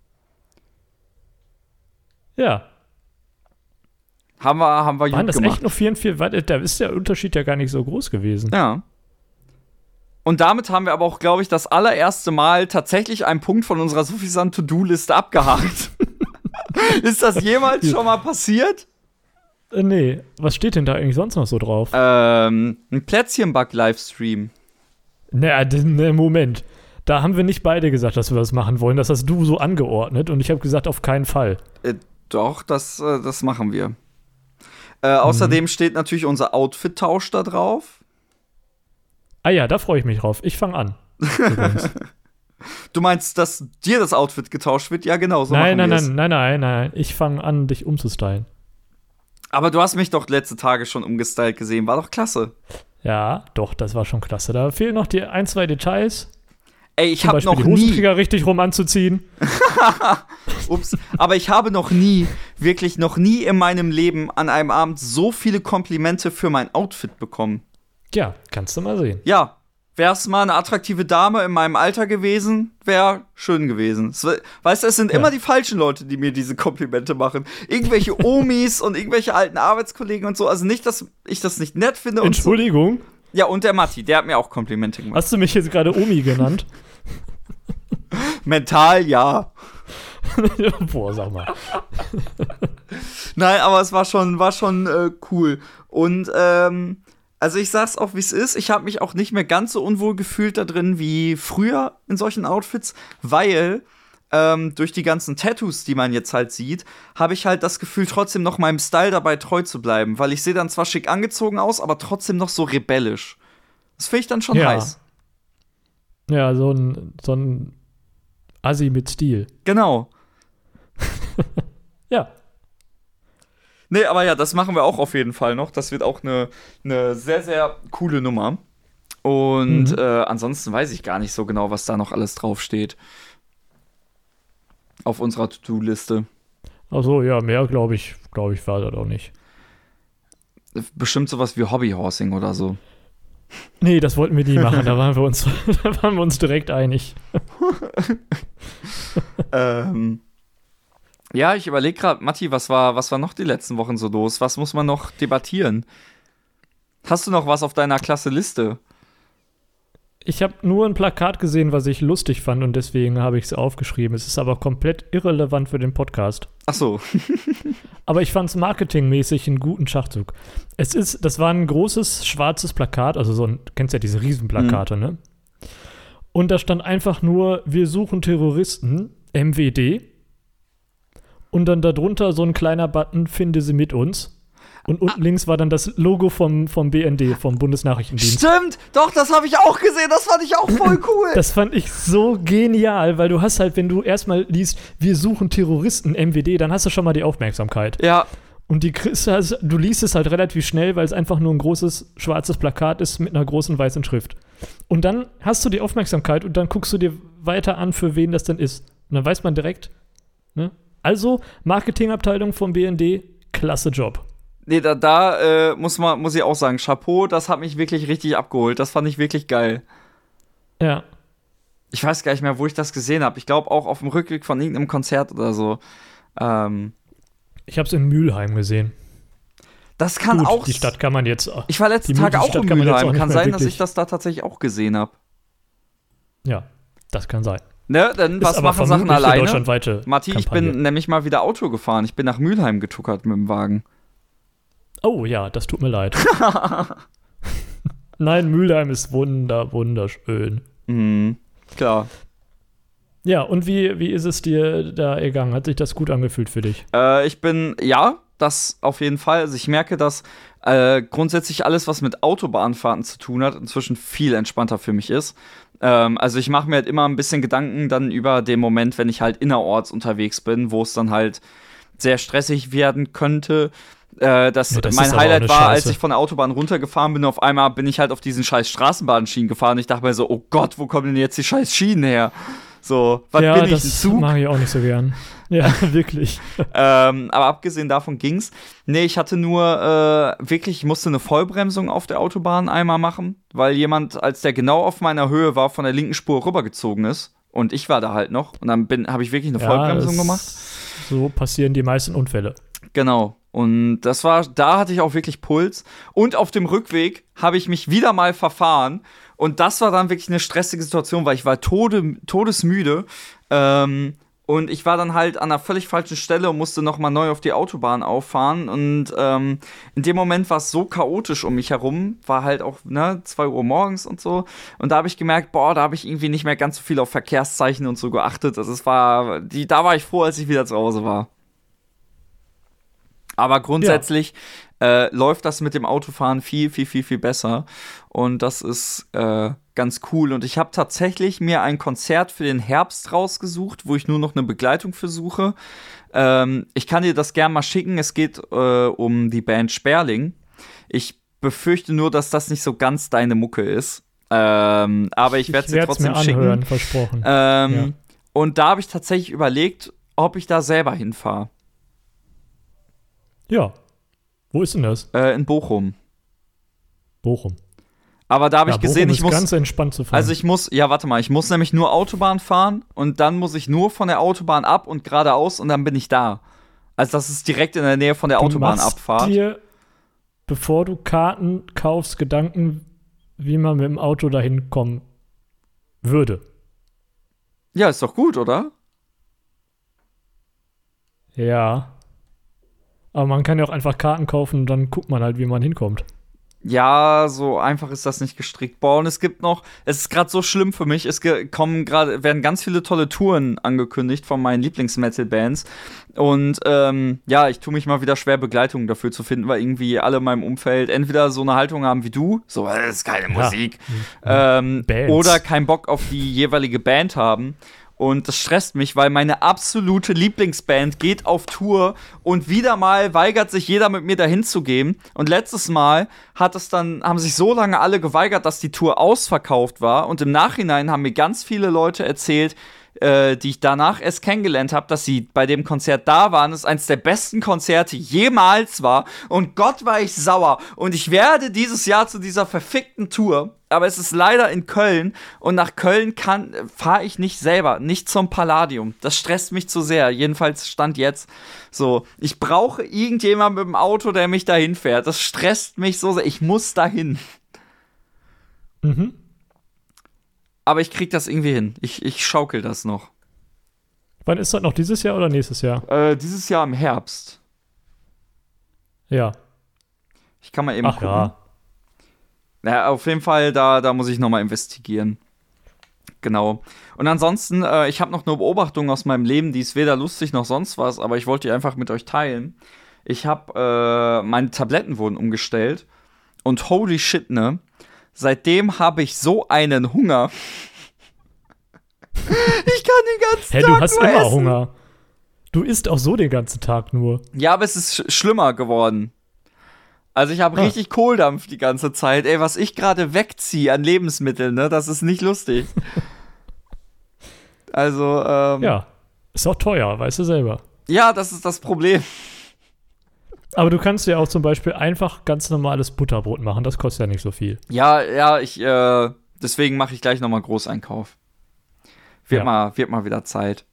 Ja. Haben wir, haben wir Waren gut das gemacht. echt nur vierundvierzig? Warte, da ist der Unterschied ja gar nicht so groß gewesen. Ja. Und damit haben wir aber auch, glaube ich, das allererste Mal tatsächlich einen Punkt von unserer suffisanten To-Do-Liste abgehakt. Ist das jemals schon mal passiert? Äh, nee, was steht denn da eigentlich sonst noch so drauf? Ähm, ein Plätzchenback-Livestream. Na, d- ne, Moment. Da haben wir nicht beide gesagt, dass wir das machen wollen. Das hast du so angeordnet und ich habe gesagt, auf keinen Fall. Äh, doch, das, äh, das machen wir. Äh, außerdem steht natürlich unser Outfit-Tausch da drauf. Ah ja, da freue ich mich drauf. Ich fange an. Übrigens. Du meinst, dass dir das Outfit getauscht wird? Ja, genau, so nein, machen nein, wir es. nein, nein, nein, nein. Ich fange an, dich umzustylen. Aber du hast mich doch letzte Tage schon umgestylt gesehen. War doch klasse. Ja, doch, das war schon klasse. Da fehlen noch die ein, zwei Details. Ey, ich Zum habe Beispiel noch die nie, Hosenträger richtig rum anzuziehen. ups, aber ich habe noch nie, wirklich noch nie in meinem Leben an einem Abend so viele Komplimente für mein Outfit bekommen. Ja, kannst du mal sehen. Ja, wär's mal eine attraktive Dame in meinem Alter gewesen, wäre schön gewesen. Es, weißt du, es sind Ja. immer die falschen Leute, die mir diese Komplimente machen. Irgendwelche Omis und irgendwelche alten Arbeitskollegen und so. Also nicht, dass ich das nicht nett finde. Und Entschuldigung, so. Ja, und der Matti, der hat mir auch Komplimente gemacht. hast du mich jetzt gerade Omi genannt? Mental, ja. Boah, sag mal. Nein, aber es war schon, war schon äh, cool. Und, ähm, also ich sag's auch, wie es ist. Ich habe mich auch nicht mehr ganz so unwohl gefühlt da drin wie früher in solchen Outfits, weil ähm, durch die ganzen Tattoos, die man jetzt halt sieht, habe ich halt das Gefühl, trotzdem noch meinem Style dabei treu zu bleiben. Weil ich sehe dann zwar schick angezogen aus, aber trotzdem noch so rebellisch. Das finde ich dann schon Ja. heiß. Ja, so ein, so ein Assi mit Stil. Genau. Ja. Nee, aber ja, das machen wir auch auf jeden Fall noch. Das wird auch eine, eine sehr, sehr coole Nummer. Und Mhm. äh, ansonsten weiß ich gar nicht so genau, was da noch alles draufsteht. Auf unserer To-Do-Liste. Achso, ja, mehr glaube ich, glaube ich, war das auch nicht. Bestimmt sowas wie Hobbyhorsing oder so. Nee, das wollten wir nie machen, da waren wir uns, da waren wir uns direkt einig. ähm, ja, ich überlege gerade, Matti, was war, was war noch die letzten Wochen so los? Was muss man noch debattieren? Hast du noch was auf deiner klasse Liste? Ich habe nur ein Plakat gesehen, was ich lustig fand und deswegen habe ich es aufgeschrieben. Es ist aber komplett irrelevant für den Podcast. Ach so. Aber ich fand es marketingmäßig einen guten Schachzug. Es ist, das war ein großes schwarzes Plakat, also so ein, du kennst ja diese Riesenplakate, ne? Und da stand einfach nur, wir suchen Terroristen, M W D. Und dann darunter so ein kleiner Button, finde sie mit uns. Und unten links war dann das Logo vom, vom B N D, vom Bundesnachrichtendienst. Stimmt, doch, das habe ich auch gesehen. Das fand ich auch voll cool. Das fand ich so genial, weil du hast halt, wenn du erstmal liest, wir suchen Terroristen, M W D, dann hast du schon mal die Aufmerksamkeit. Ja, Und die kriegst du, also, du liest es halt relativ schnell, weil es einfach nur ein großes schwarzes Plakat ist mit einer großen weißen Schrift. Und dann hast du die Aufmerksamkeit und dann guckst du dir weiter an, für wen das denn ist. Und dann weiß man direkt, ne? Also, Marketingabteilung vom B N D, klasse Job. nee, da, da äh, muss, man, muss ich auch sagen, Chapeau, das hat mich wirklich richtig abgeholt. Das fand ich wirklich geil. Ja. Ich weiß gar nicht mehr, wo ich das gesehen habe. Ich glaube auch auf dem Rückweg von irgendeinem Konzert oder so. Ähm, Ich habe es in Mülheim gesehen. das kann Gut, auch. die Stadt kann man jetzt. Ich war letzten die Tag auch Stadt in kann man jetzt auch Mülheim. nicht Kann mehr sein, dass wirklich- ich das da tatsächlich auch gesehen habe. Ja, das kann sein. Ne, denn Ist was aber machen Sachen vermutlich für alleine? deutschlandweite Matti, ich Kampagne. bin nämlich mal wieder Auto gefahren. Ich bin nach Mülheim getuckert mit dem Wagen. Oh ja, das tut mir leid. Nein, Mülheim ist wunder, wunderschön. Mhm, klar. Ja, und wie, wie ist es dir da ergangen? Hat sich das gut angefühlt für dich? Äh, ich bin, ja, das auf jeden Fall. Also ich merke, dass äh, grundsätzlich alles, was mit Autobahnfahrten zu tun hat, inzwischen viel entspannter für mich ist. Ähm, also ich mache mir halt immer ein bisschen Gedanken dann über den Moment, wenn ich halt innerorts unterwegs bin, wo es dann halt sehr stressig werden könnte. Äh, das, Ja, das mein ist aber auch Highlight eine war, als Scheiße. ich von der Autobahn runtergefahren bin, auf einmal bin ich halt auf diesen scheiß Straßenbahnschienen gefahren. Ich dachte mir so, oh Gott, wo kommen denn jetzt die scheiß Schienen her? So, was ja, bin ich, ein das Zug? mache ich auch nicht so gern. Ja, wirklich. Ähm, aber abgesehen davon ging's. Nee, ich hatte nur äh, wirklich, ich musste eine Vollbremsung auf der Autobahn einmal machen, weil jemand, als der genau auf meiner Höhe war, von der linken Spur rübergezogen ist. Und ich war da halt noch. Und dann habe ich wirklich eine Ja, Vollbremsung das- gemacht. So passieren die meisten Unfälle. Genau. Und das war, da hatte ich auch wirklich Puls. Und auf dem Rückweg habe ich mich wieder mal verfahren. Und das war dann wirklich eine stressige Situation, weil ich war tode, todesmüde. Ähm, und ich war dann halt an einer völlig falschen Stelle und musste noch mal neu auf die Autobahn auffahren. Und ähm, in dem Moment war es so chaotisch um mich herum. War halt auch, ne, zwei Uhr morgens und so. Und da habe ich gemerkt, boah, da habe ich irgendwie nicht mehr ganz so viel auf Verkehrszeichen und so geachtet. Also es war, die, da war ich froh, als ich wieder zu Hause war. Aber grundsätzlich äh, läuft das mit dem Autofahren viel, viel, viel, viel besser. Und das ist äh, ganz cool. Und ich habe tatsächlich mir ein Konzert für den Herbst rausgesucht, wo ich nur noch eine Begleitung versuche. Ähm, ich kann dir das gerne mal schicken. Es geht äh, um die Band Sperling. Ich befürchte nur, dass das nicht so ganz deine Mucke ist. Ähm, aber ich werde sie werd's trotzdem mir anhören, schicken. versprochen. Ähm, Ja. Und da habe ich tatsächlich überlegt, ob ich da selber hinfahre. Ja. Wo ist denn das? Äh, in Bochum. Bochum. Aber da habe Ja, ich gesehen, Bochum ich ist muss. ganz entspannt zu fahren. Also ich muss, ja, warte mal, ich muss nämlich nur Autobahn fahren und dann muss ich nur von der Autobahn ab und geradeaus und dann bin ich da. Also das ist direkt in der Nähe von der du Autobahnabfahrt. machst dir, bevor du Karten kaufst, Gedanken, wie man mit dem Auto dahin kommen würde. Ja, ist doch gut, oder? Ja. Aber man kann ja auch einfach Karten kaufen und dann guckt man halt, wie man hinkommt. Ja, so einfach ist das nicht gestrickt. Boah, und es gibt noch, es ist gerade so schlimm für mich, es ge- kommen gerade, werden ganz viele tolle Touren angekündigt von meinen Lieblings-Metal-Bands. Und ähm, ja, ich tue mich mal wieder schwer, Begleitung dafür zu finden, weil irgendwie alle in meinem Umfeld entweder so eine Haltung haben wie du, so, das ist keine Ja. Musik, ähm, Bands. oder keinen Bock auf die jeweilige Band haben. Und das stresst mich, weil meine absolute Lieblingsband geht auf Tour und wieder mal weigert sich jeder mit mir dahin zu gehen. Und letztes Mal hat es dann, haben sich so lange alle geweigert, dass die Tour ausverkauft war. Und im Nachhinein haben mir ganz viele Leute erzählt, äh, die ich danach erst kennengelernt habe, dass sie bei dem Konzert da waren. Es eines der besten Konzerte jemals war. Und Gott war ich sauer. Und ich werde dieses Jahr zu dieser verfickten Tour. Aber es ist leider in Köln. Und nach Köln kann fahre ich nicht selber. Nicht zum Palladium. Das stresst mich zu sehr. Jedenfalls Stand jetzt. So, ich brauche irgendjemanden mit dem Auto, der mich dahin fährt. Das stresst mich so sehr. Ich muss dahin. Mhm. Aber ich krieg das irgendwie hin. Ich, ich schaukel das noch. Wann ist das noch? Dieses Jahr oder nächstes Jahr? Äh, dieses Jahr im Herbst. Ja. Ich kann mal eben Ach gucken. ja. Naja, auf jeden Fall, da, da muss ich noch mal investigieren. Genau. Und ansonsten, äh, ich habe noch eine Beobachtung aus meinem Leben, die ist weder lustig noch sonst was, aber ich wollte die einfach mit euch teilen. Ich habe, äh, meine Tabletten wurden umgestellt und holy shit, ne? Seitdem habe ich so einen Hunger. Ich kann den ganzen Hä, Tag du hast nur immer essen. Hunger. Du isst auch so den ganzen Tag nur. Ja, aber es ist sch- schlimmer geworden. Also ich habe Ah. richtig Kohldampf die ganze Zeit. Ey, was ich gerade wegziehe an Lebensmitteln, ne, das ist nicht lustig. Also, ähm, ja. Ja. Ist auch teuer, weißt du selber. ja, das ist das Problem. Aber du kannst ja auch zum Beispiel einfach ganz normales Butterbrot machen. Das kostet ja nicht so viel. Ja, ja, ich, äh, deswegen mache ich gleich nochmal Großeinkauf. Wird, Ja. mal, wird mal wieder Zeit.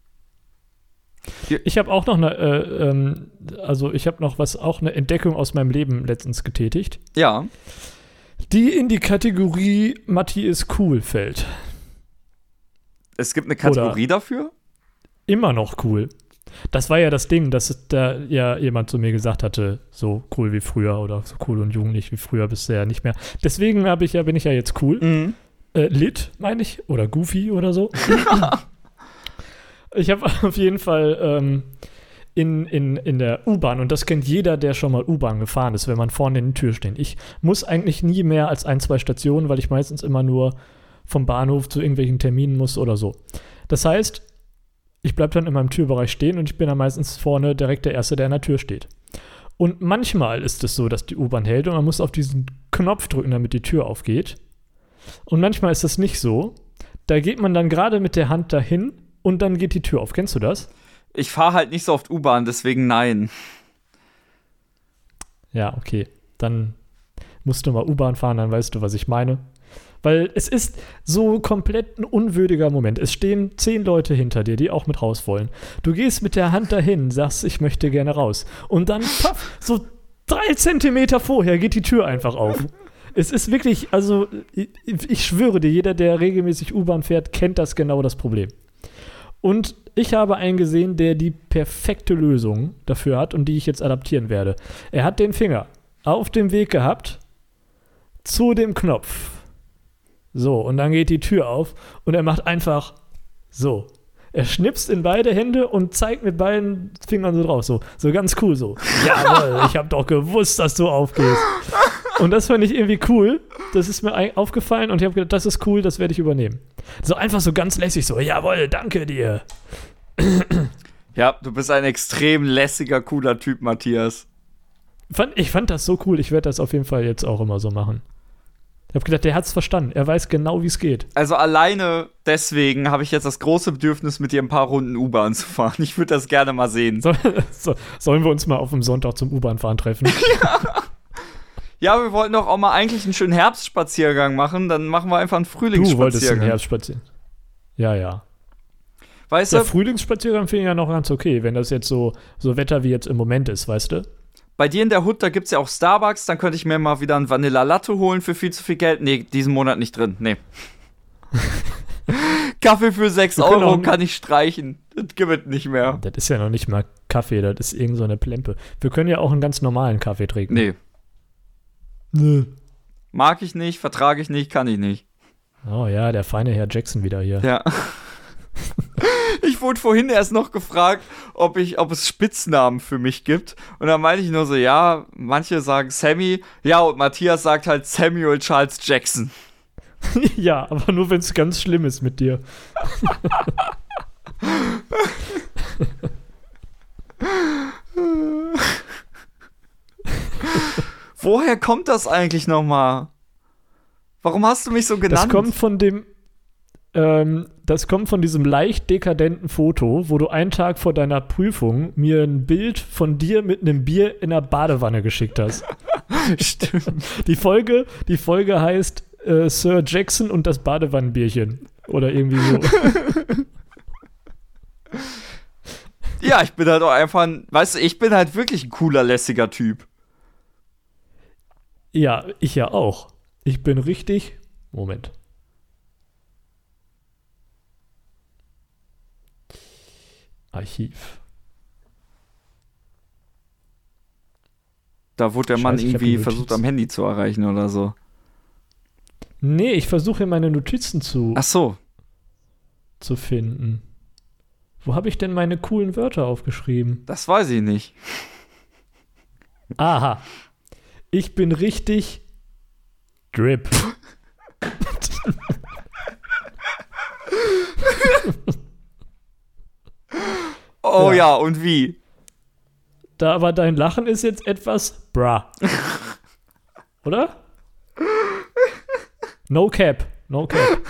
Ich habe auch noch eine, äh, ähm, also ich habe noch was, auch eine Entdeckung aus meinem Leben letztens getätigt, Ja, die in die Kategorie Matti ist cool fällt. es gibt eine Kategorie dafür. Immer noch cool. Das war ja das Ding, dass da ja jemand zu mir gesagt hatte, so cool wie früher oder so cool und jugendlich wie früher bist du ja nicht mehr. Deswegen habe ich ja, bin ich ja jetzt cool. Mhm. Äh, Lit, meine ich, oder Goofy oder so. Ich habe auf jeden Fall ähm, in, in, in der U-Bahn, und das kennt jeder, der schon mal U-Bahn gefahren ist, wenn man vorne in der Tür steht. Ich muss eigentlich nie mehr als ein, zwei Stationen, weil ich meistens immer nur vom Bahnhof zu irgendwelchen Terminen muss oder so. Das heißt, ich bleibe dann in meinem Türbereich stehen und ich bin dann meistens vorne direkt der Erste, der an der Tür steht. Und manchmal ist es so, dass die U-Bahn hält und man muss auf diesen Knopf drücken, damit die Tür aufgeht. Und manchmal ist das nicht so. Da geht man dann gerade mit der Hand dahin und dann geht die Tür auf. Kennst du das? Ich fahre halt nicht so oft U-Bahn, deswegen nein. Ja, okay. Dann musst du mal U-Bahn fahren, dann weißt du, was ich meine. Weil es ist so komplett ein unwürdiger Moment. Es stehen zehn Leute hinter dir, die auch mit raus wollen. Du gehst mit der Hand dahin, sagst, ich möchte gerne raus. Und dann, paff, so drei Zentimeter vorher geht die Tür einfach auf. Es ist wirklich, also ich, ich schwöre dir, jeder, der regelmäßig U-Bahn fährt, kennt das genau das Problem. Und ich habe einen gesehen, der die perfekte Lösung dafür hat und die ich jetzt adaptieren werde. Er hat den Finger auf dem Weg gehabt zu dem Knopf. So, und dann geht die Tür auf und er macht einfach so. Er schnipst in beide Hände und zeigt mit beiden Fingern so drauf. So, so ganz cool so. Jawohl, ich habe doch gewusst, dass du aufgehst. Und das fand ich irgendwie cool. Das ist mir ein- aufgefallen und ich habe gedacht, das ist cool, das werde ich übernehmen. So einfach so ganz lässig so, jawohl, danke dir. Ja, du bist ein extrem lässiger, cooler Typ, Matthias. Fand, ich fand das so cool, ich werde das auf jeden Fall jetzt auch immer so machen. Ich habe gedacht, der hat's verstanden. Er weiß genau, wie es geht. Also alleine deswegen habe ich jetzt das große Bedürfnis, mit dir ein paar Runden U-Bahn zu fahren. Ich würde das gerne mal sehen. So, so, sollen wir uns mal auf dem Sonntag zum U-Bahn-Fahren treffen? Ja, wir wollten doch auch mal eigentlich einen schönen Herbstspaziergang machen. Dann machen wir einfach einen Du Frühlingsspaziergang. wolltest einen Herbstspaziergang. Ja, ja. Weißt Der du, Frühlingsspaziergang finde ich ja noch ganz okay, wenn das jetzt so, so Wetter wie jetzt im Moment ist, weißt du? bei dir in der Hood, da gibt's ja auch Starbucks. Dann könnte ich mir mal wieder einen Vanilla Latte holen für viel zu viel Geld. Nee, diesen Monat nicht drin. Nee. Kaffee für sechs Wir können Euro auch- kann ich streichen. Das gibt es nicht mehr. Das ist ja noch nicht mal Kaffee, das ist irgend so eine Plempe. Wir können ja auch einen ganz normalen Kaffee trinken. Nee. Nö. Mag ich nicht, vertrage ich nicht, kann ich nicht. Oh ja, der feine Herr Jackson wieder hier. Ja. Ich wurde vorhin erst noch gefragt, ob, ich, ob es Spitznamen für mich gibt. Und dann meinte ich nur so, ja, manche sagen Sammy. Ja, und Matthias sagt halt Samuel Charles Jackson. Ja, aber nur wenn es ganz schlimm ist mit dir. Woher kommt das eigentlich nochmal? Warum hast du mich so genannt? Das kommt von dem, ähm, das kommt von diesem leicht dekadenten Foto, wo du einen Tag vor deiner Prüfung mir ein Bild von dir mit einem Bier in der Badewanne geschickt hast. Stimmt. Die Folge, die Folge heißt äh, Sir Jackson und das Badewannenbierchen. Oder irgendwie so. Ja, ich bin halt auch einfach ein, weißt du, ich bin halt wirklich ein cooler, lässiger Typ. Ja, ich ja auch. Ich bin richtig. Moment. Archiv. Da wurde der Mann Scheiße, ich hab irgendwie die versucht, Notiz. am Handy zu erreichen oder so. Nee, ich versuche meine Notizen zu, Ach so. zu finden. Wo habe ich denn meine coolen Wörter aufgeschrieben? Das weiß ich nicht. Aha. Ich bin richtig Drip. Oh Ja. ja, und wie? Da aber dein Lachen ist jetzt etwas bra. Oder? No cap. No cap.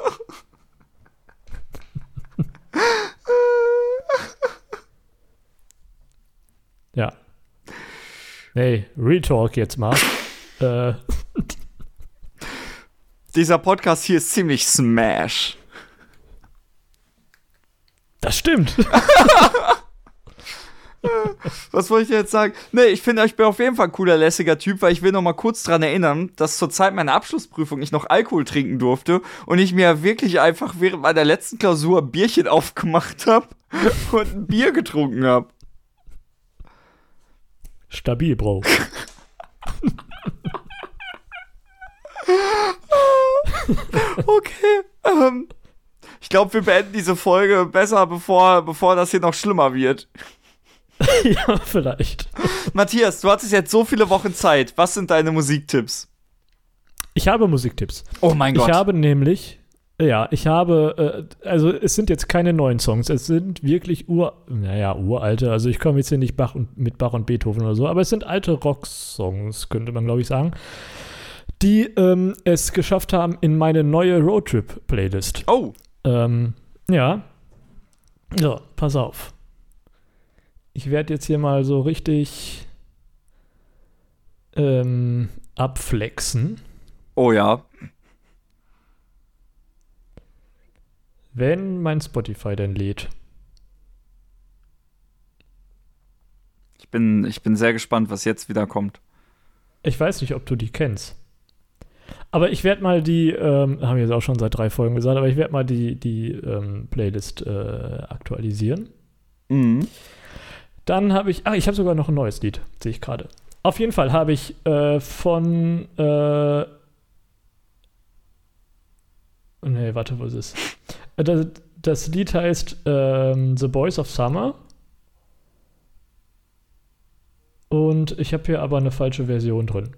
Ja. Hey, Retalk jetzt mal. Äh, Dieser Podcast hier ist ziemlich smash. das stimmt. Was wollte ich jetzt sagen? Nee, ich finde, ich bin auf jeden Fall ein cooler, lässiger Typ, weil ich will noch mal kurz dran erinnern, dass zur Zeit meiner Abschlussprüfung ich noch Alkohol trinken durfte und ich mir wirklich einfach während meiner letzten Klausur ein Bierchen aufgemacht habe und ein Bier getrunken habe. Stabil, Bro. Okay. Ähm, ich glaube, wir beenden diese Folge besser, bevor, bevor das hier noch schlimmer wird. Ja, vielleicht. Matthias, du hattest jetzt so viele Wochen Zeit. Was sind deine Musiktipps? Ich habe Musiktipps. Oh mein Ich habe nämlich, ja, ich habe, äh, also es sind jetzt keine neuen Songs, es sind wirklich ur, naja, uralte, also ich komme jetzt hier nicht Bach und, mit Bach und Beethoven oder so, aber es sind alte Rocksongs, könnte man glaube ich sagen, die ähm, es geschafft haben in meine neue Roadtrip-Playlist. Oh, Ähm, ja. So, pass auf. Ich werde jetzt hier mal so richtig ähm, abflexen. oh ja. Wenn mein Spotify denn lädt. Ich bin, ich bin sehr gespannt, was jetzt wieder kommt. Ich weiß nicht, ob du die kennst. Aber ich werde mal die, ähm, haben wir jetzt auch schon seit drei Folgen gesagt, aber ich werde mal die, die ähm, Playlist äh, aktualisieren. Mhm. Dann habe ich, ah, ich habe sogar noch ein neues Lied, sehe ich gerade. Auf jeden Fall habe ich äh, von, äh, nee, warte, wo ist es? Äh, Das, das Lied heißt ähm, The Boys of Summer. Und ich habe hier aber eine falsche Version drin.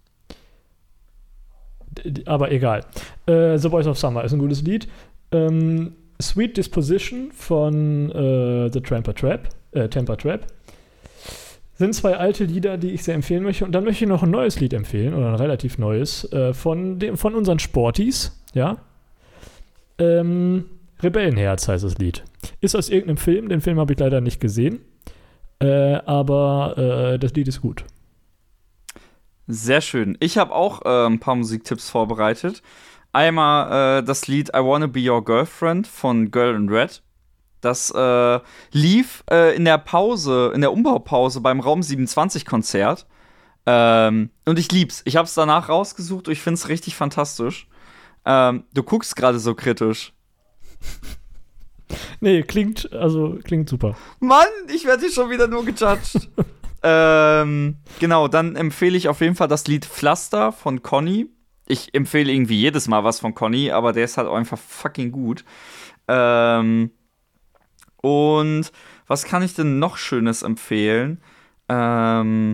D- d- Aber egal. Äh, The Boys of Summer ist ein gutes Lied. Ähm, Sweet Disposition von äh, The Tramper Trap, äh, Temper Trap. Sind zwei alte Lieder, die ich sehr empfehlen möchte. Und dann möchte ich noch ein neues Lied empfehlen, oder ein relativ neues, äh, von, dem, von unseren Sporties, ja. Ähm, Rebellenherz heißt das Lied. Ist aus irgendeinem Film, den Film habe ich leider nicht gesehen. Äh, aber äh, das Lied ist gut. Sehr schön. Ich habe auch äh, ein paar Musiktipps vorbereitet. Einmal äh, das Lied I Wanna Be Your Girlfriend von Girl in Red. Das äh, lief äh, in der Pause, in der Umbaupause beim Raum siebenundzwanzig-Konzert. Ähm, und ich lieb's. Ich hab's danach rausgesucht und ich find's richtig fantastisch. Ähm, du guckst gerade so kritisch. Nee, klingt, also klingt super. Mann, ich werde hier schon wieder nur gejudged. ähm, genau, dann empfehle ich auf jeden Fall das Lied Pflaster von Conny. Ich empfehle irgendwie jedes Mal was von Conny, aber der ist halt auch einfach fucking gut. Ähm, und was kann ich denn noch Schönes empfehlen? Ähm,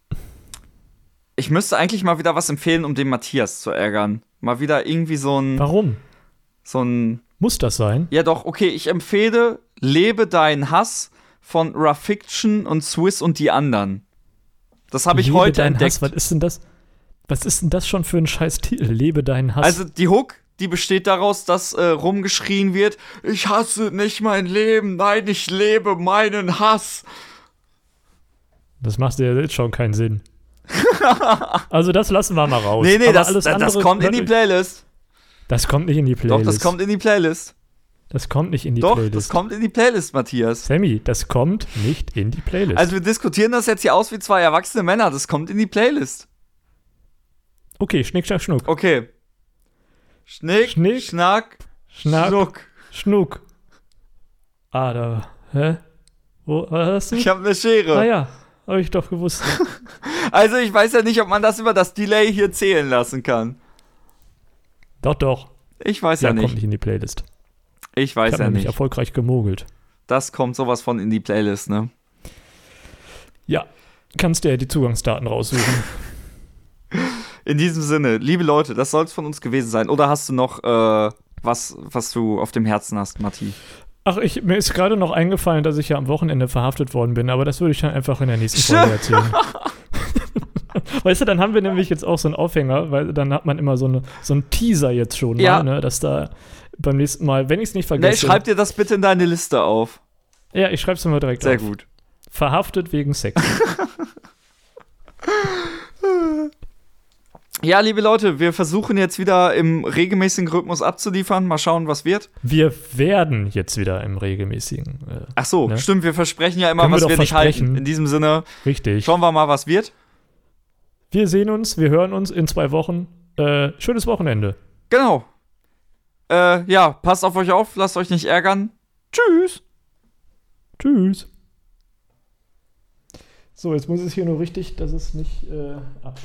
ich müsste eigentlich mal wieder was empfehlen, um den Matthias zu ärgern. Mal wieder irgendwie so ein... Warum? So ein... Muss das sein? Ja doch, okay, ich empfehle Lebe deinen Hass von Rafiction und Swiss und die anderen. Das habe ich Lebe heute deinen entdeckt. Hass. Was ist denn das? Was ist denn das schon für ein scheiß Titel? Lebe deinen Hass. Also die Hook, die besteht daraus, dass äh, rumgeschrien wird, ich hasse nicht mein Leben, nein, ich lebe meinen Hass. Das macht ja jetzt schon keinen Sinn. Also das lassen wir mal raus. Nee, nee, Aber das, alles das, das andere, kommt in die Playlist. Das kommt nicht in die Playlist. Doch, das kommt in die Playlist. Das kommt nicht in die Doch, Playlist. das kommt in die Playlist, Matthias. Sammy, das kommt nicht in die Playlist. Also wir diskutieren das jetzt hier aus wie zwei erwachsene Männer. Das kommt in die Playlist. Okay, Schnick, Schnack, Schnuck. Okay. Schnick, Schnick, Schnack, Schnack, Schnuck. Schnuck. Ah, da. Hä? Wo was hast du? Ich habe eine Schere. Ah ja, hab ich doch gewusst. Also ich weiß ja nicht, ob man das über das Delay hier zählen lassen kann. Doch, doch. Ich weiß Ja, ja, kommt nicht. nicht in die Playlist. Ich weiß Ich habe ja nämlich nicht. erfolgreich gemogelt. Das kommt sowas von in die Playlist, ne? Ja, kannst dir ja die Zugangsdaten raussuchen. In diesem Sinne, liebe Leute, das soll es von uns gewesen sein. Oder hast du noch äh, was, was du auf dem Herzen hast, Matti? Ach, ich, mir ist gerade noch eingefallen, dass ich ja am Wochenende verhaftet worden bin, aber das würde ich dann einfach in der nächsten Folge erzählen. Weißt du, dann haben wir nämlich jetzt auch so einen Aufhänger, weil dann hat man immer so, eine, so einen Teaser jetzt schon mal, Ja. ne, dass da beim nächsten Mal, wenn ich es nicht Ne, vergesse. schreib dir das bitte in deine Liste auf. Ja, ich schreib's mir mal direkt Sehr auf. gut. Verhaftet wegen Sex. Ja, liebe Leute, wir versuchen jetzt wieder im regelmäßigen Rhythmus abzuliefern. Mal schauen, was wird. Wir werden jetzt wieder im regelmäßigen. Äh, Ach so, Ne? stimmt, wir versprechen ja immer, Können wir was doch wir nicht versprechen. halten. In diesem Sinne, richtig. schauen wir mal, was wird. Wir sehen uns, wir hören uns in zwei Wochen. Äh, schönes Wochenende. Genau. Äh, ja, passt auf euch auf, lasst euch nicht ärgern. Tschüss. Tschüss. So, jetzt muss es hier nur richtig, dass es nicht äh, ab.